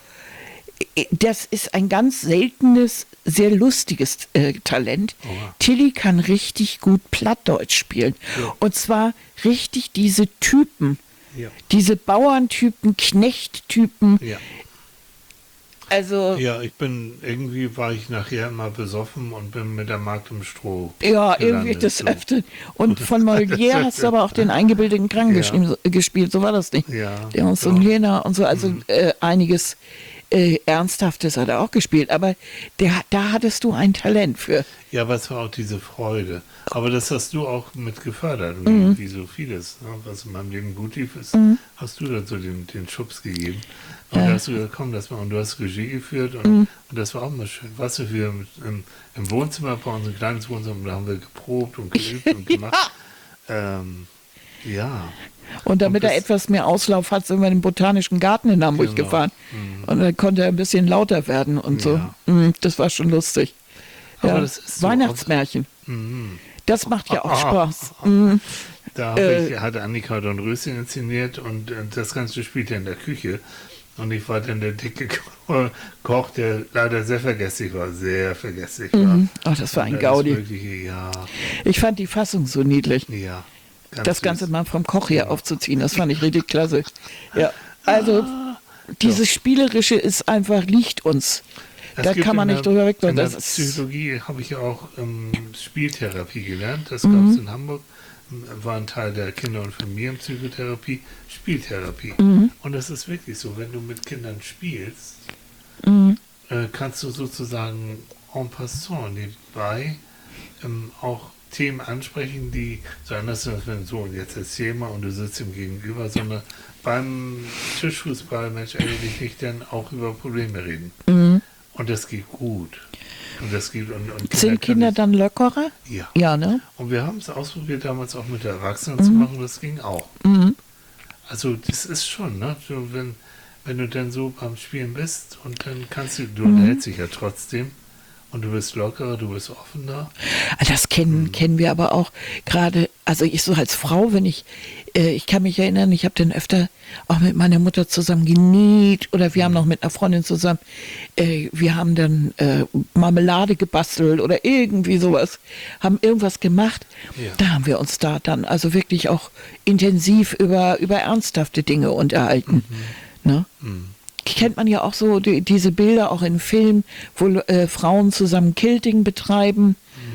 Das ist ein ganz seltenes, sehr lustiges äh, Talent. Oha. Tilly kann richtig gut Plattdeutsch spielen. Ja. Und zwar richtig diese Typen. ja. Diese Bauerntypen, Knechttypen. Ja. Also, ja, ich bin, irgendwie war ich nachher immer besoffen und bin mit der Magd im Stroh. ja, irgendwie gelandet, das so. öfter. Und von Molière hast du aber auch den eingebildeten Kranken Ja. geschrieben, so- gespielt. So war das nicht. Ja, Der und so doch. ein Lena und so. Also äh, einiges äh, Ernsthaftes hat er auch gespielt. Aber der, da hattest du ein Talent für. Ja, aber es war auch diese Freude. Aber das hast du auch mit gefördert, wie, Mhm. wie so vieles, ne? Was in meinem Leben gut lief, ist, hast du dazu den, den Schubs gegeben. Und Ja. da hast du gesagt, komm, das mal, und du hast Regie geführt und, Mhm. und das war auch mal schön. Weißt du, wir im, im Wohnzimmer, bei uns ein kleines Wohnzimmer, da haben wir geprobt und geübt und gemacht. Ähm, ja. Und damit Und er das- etwas mehr Auslauf hat, sind wir in den Botanischen Garten in Hamburg Genau. gefahren. Und dann konnte er ein bisschen lauter werden und so. Ja. Mm, Das war schon lustig. Aber Ja. das ist so Weihnachtsmärchen. Mhm. Das macht ja auch Ah. Spaß. Mm. Da hab Äh. ich, hatte Annika Dornröschen inszeniert und äh, das Ganze spielte in der Küche. Und ich war dann der dicke Ko- Koch, der leider sehr vergesslich war, sehr vergesslich war. Mhm. Ach, das war Und ein alles Gaudi. Mögliche, ja, Ich fand die Fassung so niedlich. ja. ganz Das süß. Ganze mal vom Koch her aufzuziehen, das fand ich richtig klasse. Ja, also dieses Spielerische ist einfach, liegt uns. Es Da gibt kann man in nicht der- drüber wegbleiben. In der Das ist, Psychologie habe ich ja auch ähm, Spieltherapie gelernt. Das Mhm. gab es in Hamburg. War ein Teil der Kinder- und Familienpsychotherapie, Spieltherapie. Mhm. Und das ist wirklich so, wenn du mit Kindern spielst, Mhm. äh, kannst du sozusagen en passant nebenbei ähm, auch Themen ansprechen, die so anders sind, als wenn so, und jetzt erzähl mal und du sitzt ihm gegenüber, sondern beim Tischfußball, Mensch, ärgere dich nicht, dann auch über Probleme reden. Mhm. Und das geht gut. Und das geht, und, und Sind Kinder können- dann lockerer? Ja. Ja, ne? Und wir haben es ausprobiert, damals auch mit der Erwachsenen zu machen, das ging auch. Mhm. Also das ist schon, ne? So, wenn, wenn du dann so beim Spielen bist und dann kannst du, du Mhm. unterhältst dich ja trotzdem und du bist lockerer, du bist offener. Das kennen, kennen wir aber auch gerade, also ich so als Frau, wenn ich, äh, ich kann mich erinnern, ich habe dann öfter auch mit meiner Mutter zusammen genäht oder wir haben noch mit einer Freundin zusammen, äh, wir haben dann äh, Marmelade gebastelt oder irgendwie sowas, haben irgendwas gemacht. Ja. Da haben wir uns da dann also wirklich auch intensiv über, über ernsthafte Dinge unterhalten. Ne? Kennt man ja auch so die, diese Bilder auch in Filmen, wo äh, Frauen zusammen Kilting betreiben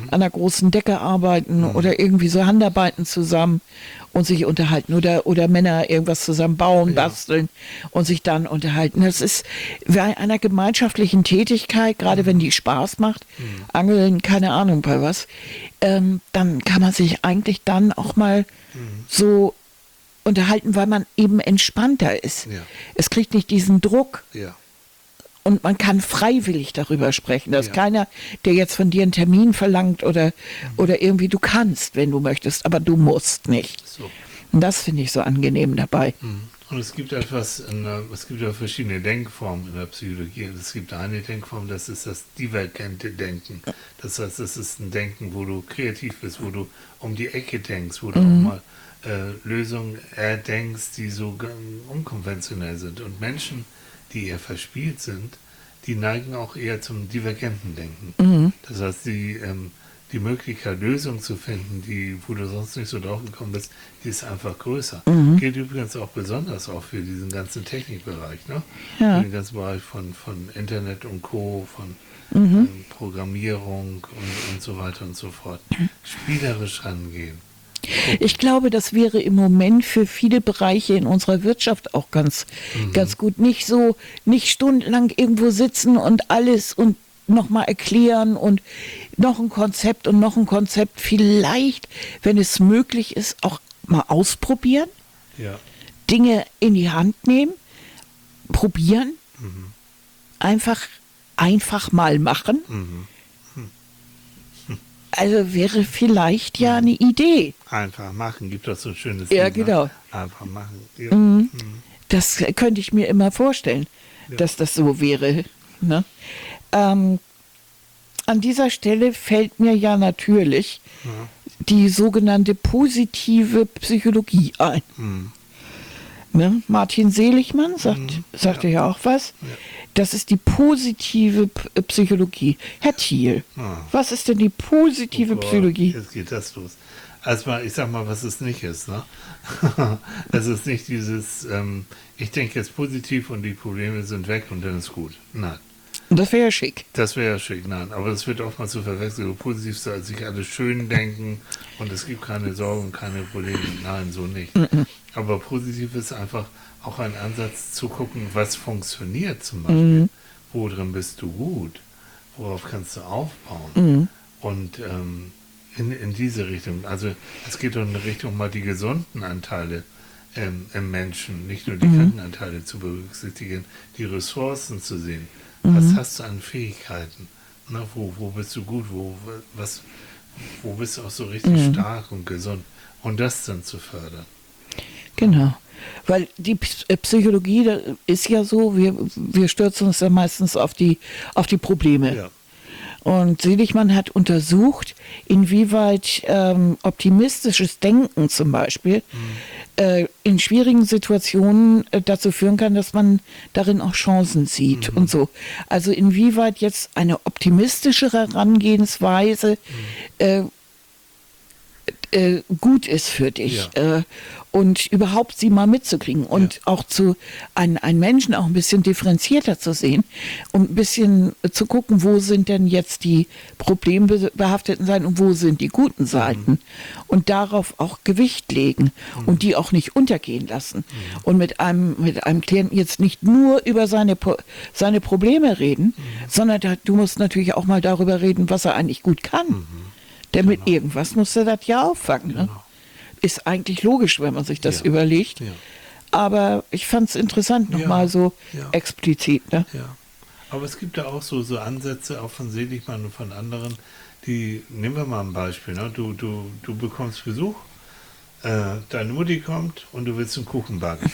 an einer großen Decke arbeiten oder irgendwie so Handarbeiten zusammen und sich unterhalten oder, oder Männer irgendwas zusammen bauen, Ja. basteln und sich dann unterhalten. Das ist bei einer gemeinschaftlichen Tätigkeit, gerade wenn die Spaß macht, Angeln, keine Ahnung bei was, ähm, dann kann man sich eigentlich dann auch mal so unterhalten, weil man eben entspannter ist. Ja. Es kriegt nicht diesen Druck. Ja. Und man kann freiwillig darüber sprechen. Da ist Ja. keiner, der jetzt von dir einen Termin verlangt oder, oder irgendwie, du kannst, wenn du möchtest, aber du musst nicht. So. Und das finde ich so angenehm dabei. Und es gibt etwas, in der, es gibt ja verschiedene Denkformen in der Psychologie. Es gibt eine Denkform, das ist das divergente Denken. Das heißt, es ist ein Denken, wo du kreativ bist, wo du um die Ecke denkst, wo du Mhm. auch mal äh, Lösungen erdenkst, die so g- unkonventionell sind. Und Menschen, die eher verspielt sind, die neigen auch eher zum divergenten Denken. Mhm. Das heißt, die, ähm, die Möglichkeit, Lösungen zu finden, die, wo du sonst nicht so drauf gekommen bist, die ist einfach größer. Mhm. Gilt übrigens auch besonders auch für diesen ganzen Technikbereich, ne? Ja. Für den ganzen Bereich von, von Internet und Co., von Mhm. ähm, Programmierung und, und so weiter und so fort. Spielerisch rangehen. Ich glaube, das wäre im Moment für viele Bereiche in unserer Wirtschaft auch ganz, ganz gut. Nicht so, nicht stundenlang irgendwo sitzen und alles und nochmal erklären und noch ein Konzept und noch ein Konzept. Vielleicht, wenn es möglich ist, auch mal ausprobieren, Ja. Dinge in die Hand nehmen, probieren, einfach, einfach mal machen. Mhm. Also wäre vielleicht ja eine Idee. Einfach machen, gibt doch so ein schönes Ja, Lied, ne? genau. Einfach machen. Ja. Das könnte ich mir immer vorstellen, Ja. dass das so wäre. Ne? Ähm, an dieser Stelle fällt mir ja natürlich die sogenannte positive Psychologie ein. Mhm. Ne? Martin Seligmann sagt, sagte ja. auch was. Das ist die positive P- Psychologie. Herr Thiel, Ah. was ist denn die positive Boah, Psychologie? Jetzt geht das los. Erstmal, ich sag mal, was es nicht ist. Ne? Es ist nicht dieses, ähm, ich denke jetzt positiv und die Probleme sind weg und dann ist gut. Nein, Und das wäre ja schick. das wäre ja schick. Nein, aber das wird oftmals so verwechselt. So positiv soll sich alles schön denken und es gibt keine Sorgen, keine Probleme. Nein, so nicht. Aber positiv ist einfach auch ein Ansatz zu gucken, was funktioniert zum Beispiel. Wo drin bist du gut? Worauf kannst du aufbauen? Und ähm, in, in diese Richtung. Also es geht doch in die Richtung, mal die gesunden Anteile ähm, im Menschen, nicht nur die kranken Anteile zu berücksichtigen, die Ressourcen zu sehen. Was hast du an Fähigkeiten? Na, wo, wo bist du gut? Wo, was, wo bist du auch so richtig stark und gesund? Und das dann zu fördern. Genau. Weil die P- äh, Psychologie da ist ja so, wir, wir stürzen uns ja meistens auf die, auf die Probleme. Ja. Und Seligmann hat untersucht, inwieweit ähm, optimistisches Denken zum Beispiel äh, in schwierigen Situationen äh, dazu führen kann, dass man darin auch Chancen sieht und so. Also inwieweit jetzt eine optimistischere Herangehensweise äh, äh, gut ist für dich äh, und überhaupt sie mal mitzukriegen und Ja. auch zu einen, einen Menschen auch ein bisschen differenzierter zu sehen und ein bisschen zu gucken, wo sind denn jetzt die problembehafteten Seiten und wo sind die guten Seiten und darauf auch Gewicht legen und die auch nicht untergehen lassen und mit einem mit einem Klienten jetzt nicht nur über seine Pro- seine Probleme reden, sondern da, du musst natürlich auch mal darüber reden, was er eigentlich gut kann. Denn mit irgendwas muss er das ja auffangen. Ne? Ist eigentlich logisch, wenn man sich das Ja. überlegt. Ja. Aber ich fand es interessant, Ja. nochmal so Ja. explizit. Ne? Ja. Aber es gibt da auch so, so Ansätze, auch von Seligmann und von anderen, die, nehmen wir mal ein Beispiel, ne? du, du, du bekommst Besuch, äh, deine Mutti kommt und du willst einen Kuchen backen.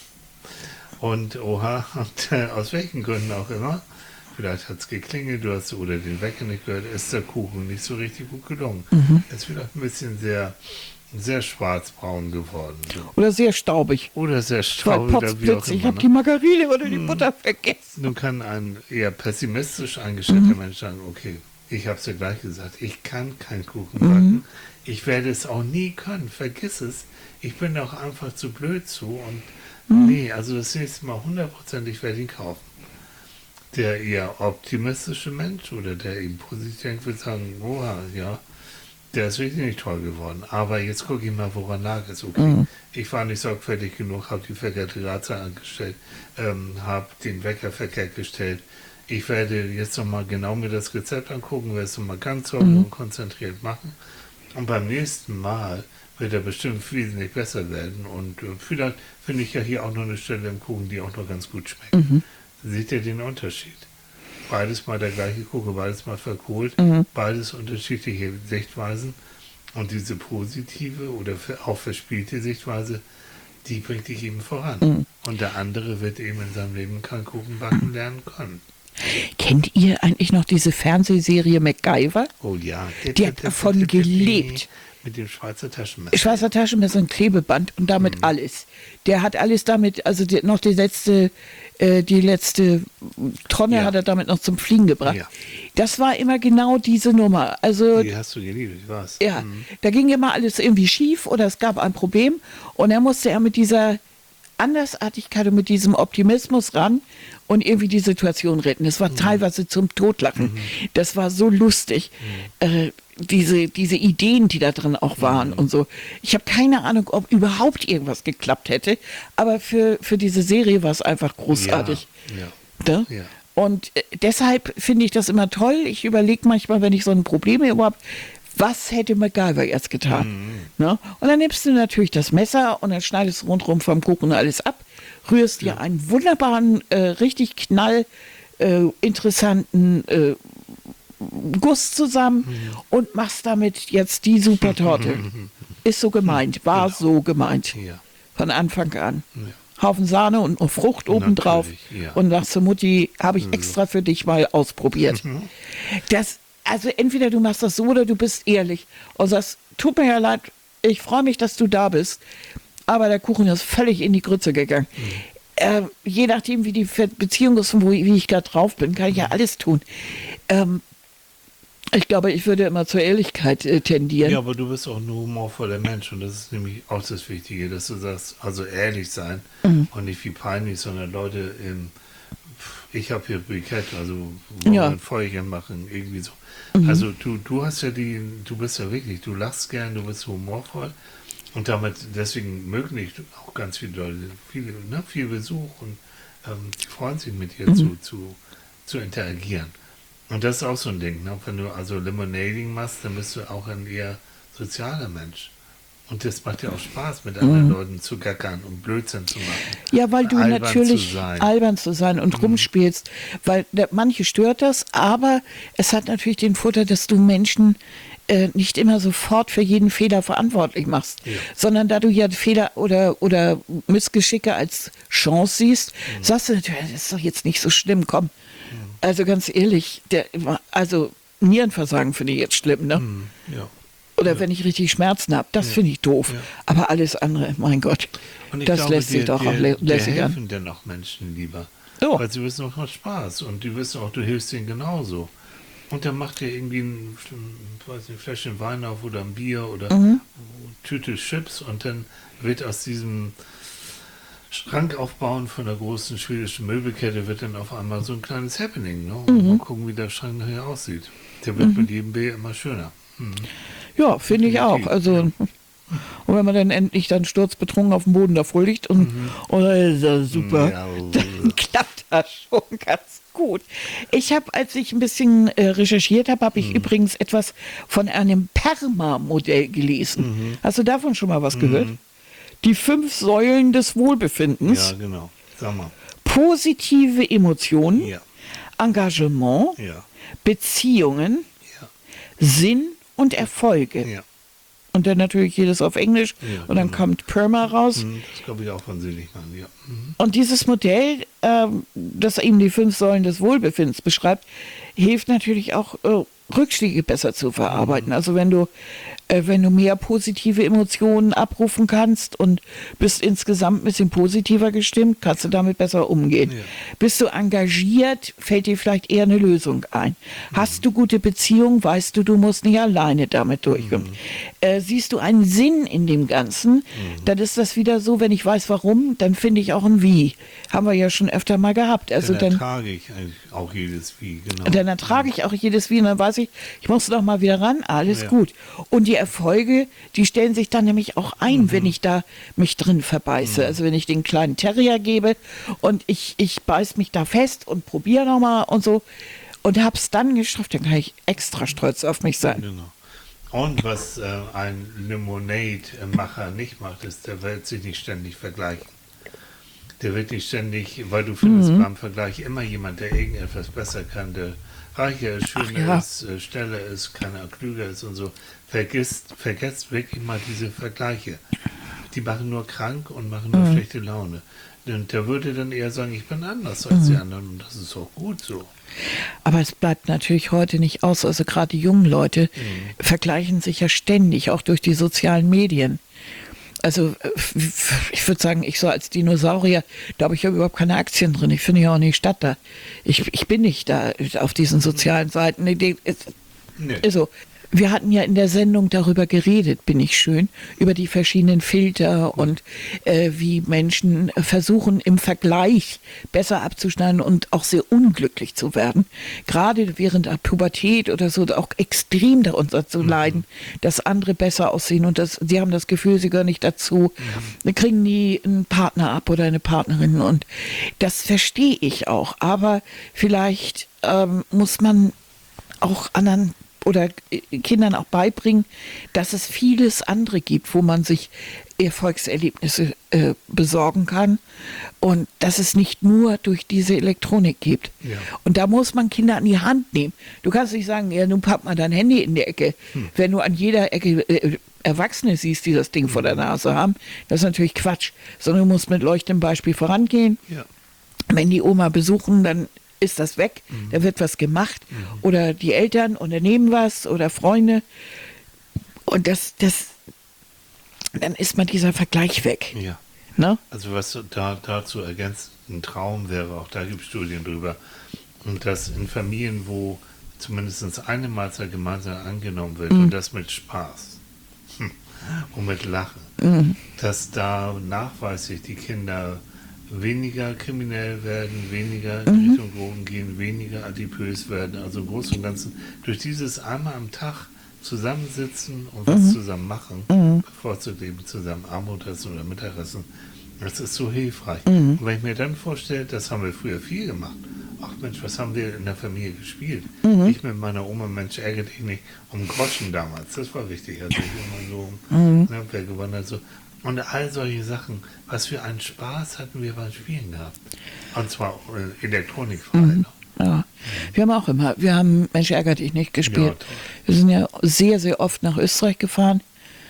Und oha, und, äh, aus welchen Gründen auch immer, vielleicht hat es geklingelt, du hast oder den Wecker nicht gehört, ist der Kuchen nicht so richtig gut gelungen. Ist vielleicht ein bisschen sehr, sehr schwarzbraun geworden. So. Oder sehr staubig. Oder sehr Weil staubig oder wie auch Potzblitz, ich immer. habe Ne? die Margarine oder die Butter vergessen. Nun kann ein eher pessimistisch eingestellter Mensch sagen, okay, ich habe es ja gleich gesagt, ich kann keinen Kuchen backen, ich werde es auch nie können, vergiss es, ich bin auch einfach zu blöd zu und nee, also das nächste Mal hundertprozentig werde ich ihn kaufen. der eher optimistische Mensch oder der eben positiv denkt, wird sagen, oha, ja, der ist wirklich nicht toll geworden. Aber jetzt gucke ich mal, woran lag es. Okay, mhm. ich war nicht sorgfältig genug, habe die verkehrte Drahtzahl angestellt, ähm, habe den Wecker verkehrt gestellt. Ich werde jetzt nochmal genau mir das Rezept angucken, werde es nochmal ganz toll mhm. und konzentriert machen. Und beim nächsten Mal wird er bestimmt wesentlich besser werden. Und äh, vielleicht finde ich ja hier auch noch eine Stelle im Kuchen, die auch noch ganz gut schmeckt. Mhm. Seht ihr den Unterschied? Beides mal der gleiche Kuchen, beides mal verkohlt, mhm. beides unterschiedliche Sichtweisen. Und diese positive oder auch verspielte Sichtweise, die bringt dich eben voran. Mhm. Und der andere wird eben in seinem Leben keinen Kuchen backen lernen können. Kennt ihr eigentlich noch diese Fernsehserie MacGyver? Oh ja. Die hat davon gelebt. Mit dem Schweizer Taschenmesser. Schweizer Taschenmesser und Klebeband und damit mhm. alles. Der hat alles damit, also die, noch die letzte, äh, die letzte Tonne ja. hat er damit noch zum Fliegen gebracht. Ja. Das war immer genau diese Nummer. Also, die hast du geliebt, ich weiß. Ja, mhm. da ging immer alles irgendwie schief oder es gab ein Problem und er musste er mit dieser Andersartigkeit und mit diesem Optimismus ran und irgendwie die Situation retten. Das war mhm. teilweise zum Totlachen. Mhm. Das war so lustig. Mhm. Äh, diese, diese Ideen, die da drin auch waren mhm. und so. Ich habe keine Ahnung, ob überhaupt irgendwas geklappt hätte, aber für, für diese Serie war es einfach großartig. Ja. Ja. Ja? Und äh, deshalb finde ich das immer toll. Ich überlege manchmal, wenn ich so ein Problem überhaupt, was hätte MacGyver jetzt getan? Mhm. Ne? Und dann nimmst du natürlich das Messer und dann schneidest du rundherum vom Kuchen alles ab, rührst ja. dir einen wunderbaren, äh, richtig knall äh, interessanten äh, Guss zusammen mhm. und machst damit jetzt die super Torte. Ist so gemeint, war genau. so gemeint. Ja. Von Anfang an. Ja. Haufen Sahne und noch Frucht obendrauf. Ja. Und sagst zu Mutti, habe ich extra für dich mal ausprobiert. Mhm. Das, also entweder du machst das so oder du bist ehrlich und sagst, tut mir ja leid, ich freue mich, dass du da bist, aber der Kuchen ist völlig in die Grütze gegangen. Mhm. Äh, je nachdem, wie die Beziehung ist und wo, wie ich gerade drauf bin, kann ich ja alles tun. Ähm, Ich glaube, ich würde immer zur Ehrlichkeit äh, tendieren. Ja, aber du bist auch ein humorvoller Mensch und das ist nämlich auch das Wichtige, dass du sagst, also ehrlich sein mhm. und nicht wie peinlich, sondern Leute, im, ich habe hier Brikett, also wollen ja. wir ein Feuerchen machen, irgendwie so. Mhm. Also du, du hast ja die, du bist ja wirklich, du lachst gern, du bist humorvoll und damit, deswegen mögen dich auch ganz viele Leute, viele, ne, viel Besuch und ähm, die freuen sich mit dir mhm. zu, zu, zu interagieren. Und das ist auch so ein Ding, ne? Wenn du also Limonading machst, dann bist du auch ein eher sozialer Mensch. Und das macht ja auch Spaß, mit anderen mhm. Leuten zu gackern und Blödsinn zu machen. Ja, weil du albern natürlich zu albern zu sein und mhm. rumspielst. Weil der, manche stört das, aber es hat natürlich den Vorteil, dass du Menschen äh, nicht immer sofort für jeden Fehler verantwortlich machst. Ja. Sondern da du ja Fehler oder, oder Missgeschicke als Chance siehst, mhm. sagst du natürlich, das ist doch jetzt nicht so schlimm, komm. Also ganz ehrlich, der, also Nierenversagen finde ich jetzt schlimm, ne? Mm, ja. Oder ja. wenn ich richtig Schmerzen habe, das ja. finde ich doof. Ja. Aber alles andere, mein Gott, und ich das glaube, lässt sich dir, doch dir, auch lä- lässig dir an. helfen denn auch Menschen lieber. Oh. Weil sie wissen auch mal Spaß und die wissen auch, du hilfst ihnen genauso. Und dann macht ihr irgendwie ein, weiß nicht, Fläschchen Wein auf oder ein Bier oder mhm. Tüte Chips und dann wird aus diesem Schrank aufbauen von der großen schwedischen Möbelkette wird dann auf einmal so ein kleines Happening. Ne? Und mhm. mal gucken, wie der Schrank nachher aussieht. Der wird mhm. mit jedem Bild immer schöner. Mhm. Ja, finde ich auch. Also, ja. Und wenn man dann endlich dann sturzbetrunken auf dem Boden davor liegt und, mhm. und dann ist das super, ja. dann klappt das schon ganz gut. Ich habe, als ich ein bisschen äh, recherchiert habe, habe ich mhm. übrigens etwas von einem Perma-Modell gelesen. Mhm. Hast du davon schon mal was mhm. gehört? Die fünf Säulen des Wohlbefindens. Ja, genau. Sag mal. Positive Emotionen, ja. Engagement, ja. Beziehungen, ja. Sinn und Erfolge. Ja. Und dann natürlich jedes auf Englisch. Ja, und dann genau. kommt Perma raus. Das glaube ich auch von Seligmann, ja. Mhm. Und dieses Modell, ähm, das eben die fünf Säulen des Wohlbefindens beschreibt, hilft natürlich auch, äh, Rückschläge besser zu verarbeiten. Mhm. Also wenn du äh, wenn du mehr positive Emotionen abrufen kannst und bist insgesamt ein bisschen positiver gestimmt, kannst du damit besser umgehen. Ja. Bist du engagiert, fällt dir vielleicht eher eine Lösung ein. Mhm. Hast du gute Beziehungen, weißt du, du musst nicht alleine damit durchkommen. Mhm. Äh, siehst du einen Sinn in dem Ganzen, mhm. dann ist das wieder so, wenn ich weiß warum, dann finde ich auch ein Wie. Haben wir ja schon öfter mal gehabt. Also dann dann ertrage ich auch jedes Wie, genau. Dann ertrage ich auch jedes Wie und dann weiß ich, ich muss noch mal wieder ran, alles ja. gut. Und die Erfolge, die stellen sich dann nämlich auch ein, mhm. wenn ich da mich drin verbeiße. Mhm. Also wenn ich den kleinen Terrier gebe und ich, ich beiß mich da fest und probiere nochmal und so und hab's dann geschafft, dann kann ich extra stolz auf mich sein. Genau. Und was äh, ein Lemonade-Macher nicht macht, ist, der wird sich nicht ständig vergleichen. Der wird nicht ständig, weil du findest mhm. beim Vergleich immer jemand, der irgendetwas besser kann, der reicher ist, schöner ja. ist, äh, schneller ist, keiner klüger ist und so. Vergisst, vergesst wirklich mal diese Vergleiche. Die machen nur krank und machen nur mhm. schlechte Laune. Und der würde dann eher sagen, ich bin anders als mhm. die anderen und das ist auch gut so. Aber es bleibt natürlich heute nicht aus. Also gerade die jungen Leute mhm. vergleichen sich ja ständig, auch durch die sozialen Medien. Also ich würde sagen, ich so als Dinosaurier, da habe ich ja überhaupt keine Aktien drin. Ich finde ja auch nicht statt da. Ich, ich bin nicht da auf diesen sozialen Seiten. Nee. Also, wir hatten ja in der Sendung darüber geredet, bin ich schön, über die verschiedenen Filter und äh, wie Menschen versuchen im Vergleich besser abzuschneiden und auch sehr unglücklich zu werden. Gerade während der Pubertät oder so auch extrem darunter zu leiden, mhm. dass andere besser aussehen und das, sie haben das Gefühl, sie gehören nicht dazu. Mhm. Dann kriegen die einen Partner ab oder eine Partnerin und das verstehe ich auch. Aber vielleicht ähm, muss man auch anderen oder Kindern auch beibringen, dass es vieles andere gibt, wo man sich Erfolgserlebnisse äh, besorgen kann und dass es nicht nur durch diese Elektronik gibt. Ja. Und da muss man Kinder an die Hand nehmen. Du kannst nicht sagen, ja, nun pack mal dein Handy in die Ecke. Hm. Wenn du an jeder Ecke äh, Erwachsene siehst, die das Ding hm. vor der Nase haben, das ist natürlich Quatsch. Sondern du musst mit leuchtendem Beispiel vorangehen. Ja. Wenn die Oma besuchen, dann ist das weg, mhm. da wird was gemacht mhm. oder die Eltern unternehmen was oder Freunde und das, das, dann ist mal dieser Vergleich weg. Ja. Ne? Also was da, dazu ergänzt ein Traum wäre, auch da gibt es Studien drüber, und dass in Familien, wo zumindest eine Mahlzeit gemeinsam angenommen wird mhm. und das mit Spaß und mit Lachen, mhm. dass da nachweislich die Kinder weniger kriminell werden, weniger in mhm. Richtung Drogen gehen, weniger adipös werden, also im Großen und Ganzen durch dieses einmal am Tag zusammensitzen und was mhm. zusammen machen, mhm. bevorzugt eben zusammen Abendessen oder Mittagessen, das ist so hilfreich. Mhm. Und wenn ich mir dann vorstelle, das haben wir früher viel gemacht, ach Mensch, was haben wir in der Familie gespielt? Mhm. Ich mit meiner Oma, Mensch, ärgere dich nicht, um Groschen damals, das war wichtig, also ich immer so, mhm. ne, wer gewonnen hat, so. Und all solche Sachen, was für einen Spaß hatten wir beim Spielen gehabt. Und zwar äh, elektronikfrei. Mhm. Ja. Wir haben auch immer, wir haben Mensch, ärgere dich nicht gespielt. Ja, wir sind ja sehr, sehr oft nach Österreich gefahren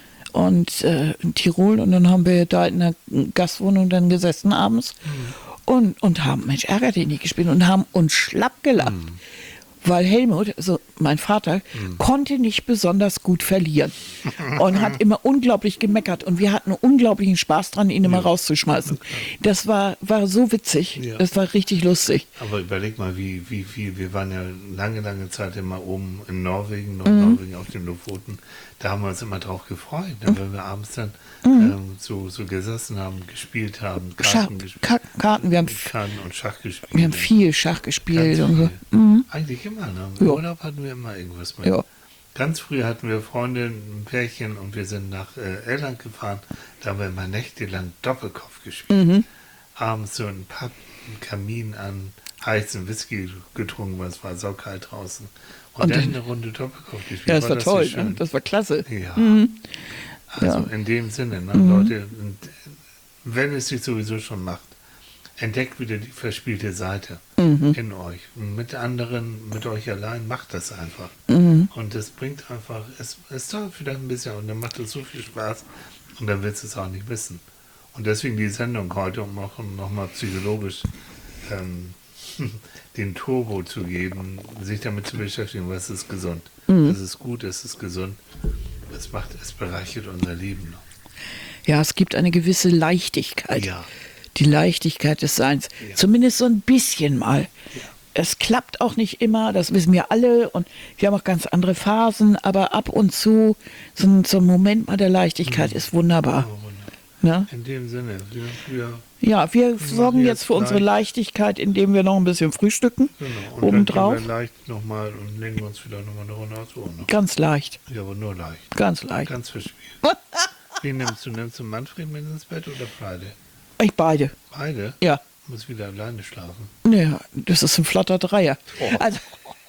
und äh, in Tirol und dann haben wir da in der Gastwohnung dann gesessen abends mhm. und, und haben Mensch, ärgere dich nicht gespielt und haben uns schlapp gelacht. Mhm. Weil Helmut, also mein Vater, mhm. konnte nicht besonders gut verlieren und hat immer unglaublich gemeckert und wir hatten unglaublichen Spaß dran, ihn immer ja. rauszuschmeißen. Das war, war so witzig, ja. das war richtig lustig. Aber überleg mal, wie, wie viel, wir waren ja lange, lange Zeit immer oben in Norwegen, Nordnorwegen mhm. auf den Lofoten, da haben wir uns immer drauf gefreut, ne, wenn wir abends dann mhm. ähm, so, so gesessen haben, gespielt haben, Karten Schach, gespielt. Ka Karten, wir haben Karten und Schach gespielt. Wir haben viel Schach gespielt Ganz und so. Viel. Mhm. Eigentlich immer, ne? Im ja. Urlaub hatten wir immer irgendwas mit. Ja. Ganz früh hatten wir Freunde, ein Pärchen und wir sind nach äh, Irland gefahren, da haben wir immer nächtelang Doppelkopf gespielt. Mhm. Abends so ein Pub, ein Kamin an, heißen Whisky getrunken, weil es war saukalt draußen. Und, und dann eine Runde Doppelkopf gespielt. Ja, das war, war das toll, so ne? Das war klasse. Ja. Mhm. Also ja. in dem Sinne, ne, mhm. Leute, wenn es sich sowieso schon macht, entdeckt wieder die verspielte Seite mhm. in euch. Mit anderen, mit euch allein, macht das einfach. Mhm. Und das bringt einfach, es, es dauert vielleicht ein bisschen und dann macht es so viel Spaß und dann willst du es auch nicht wissen. Und deswegen die Sendung heute, um auch nochmal psychologisch ähm, den Turbo zu geben, sich damit zu beschäftigen, was ist gesund. Mhm. Das ist gut, es ist gesund. es macht, es bereichert unser Leben. Ja, es gibt eine gewisse Leichtigkeit. Ja. Die Leichtigkeit des Seins. Ja. Zumindest so ein bisschen mal. Ja. Es klappt auch nicht immer, das wissen wir alle. Und wir haben auch ganz andere Phasen. Aber ab und zu so ein, so ein Moment mal der Leichtigkeit Mhm. ist wunderbar. Oh, wunderbar. Ne? In dem Sinne, wir, wir Ja, wir sorgen jetzt jetzt für unsere gleich- Leichtigkeit, indem wir noch ein bisschen frühstücken. genau. Und Obendrauf. dann gehen wir leicht nochmal und legen uns wieder nochmal eine Runde aufs Ohr. Ne? Ganz leicht. Ja, aber nur leicht. Ganz leicht. Ganz verspielt. Wen nimmst du? Nimmst du Manfred mit ins Bett oder beide? Ich beide. Beide? Ja. Muss wieder alleine schlafen. Ja, das ist ein flotter Dreier. Oh. Also,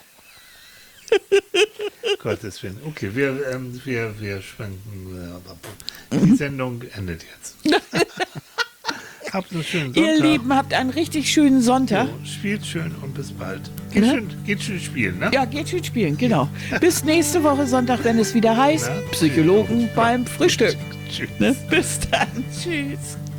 Gottes Willen. Okay, wir, ähm, wir, wir schwenken. Äh, die Sendung endet jetzt. Habt einen schönen Sonntag. ihr Lieben, habt einen richtig schönen Sonntag. So, spielt schön und bis bald. Geht, Ne? schön, geht schön spielen, ne? Ja, geht schön spielen, genau. Bis nächste Woche Sonntag, wenn es wieder heißt, Na? Psychologen beim Frühstück. Tschüss. Ne? Bis dann. Tschüss.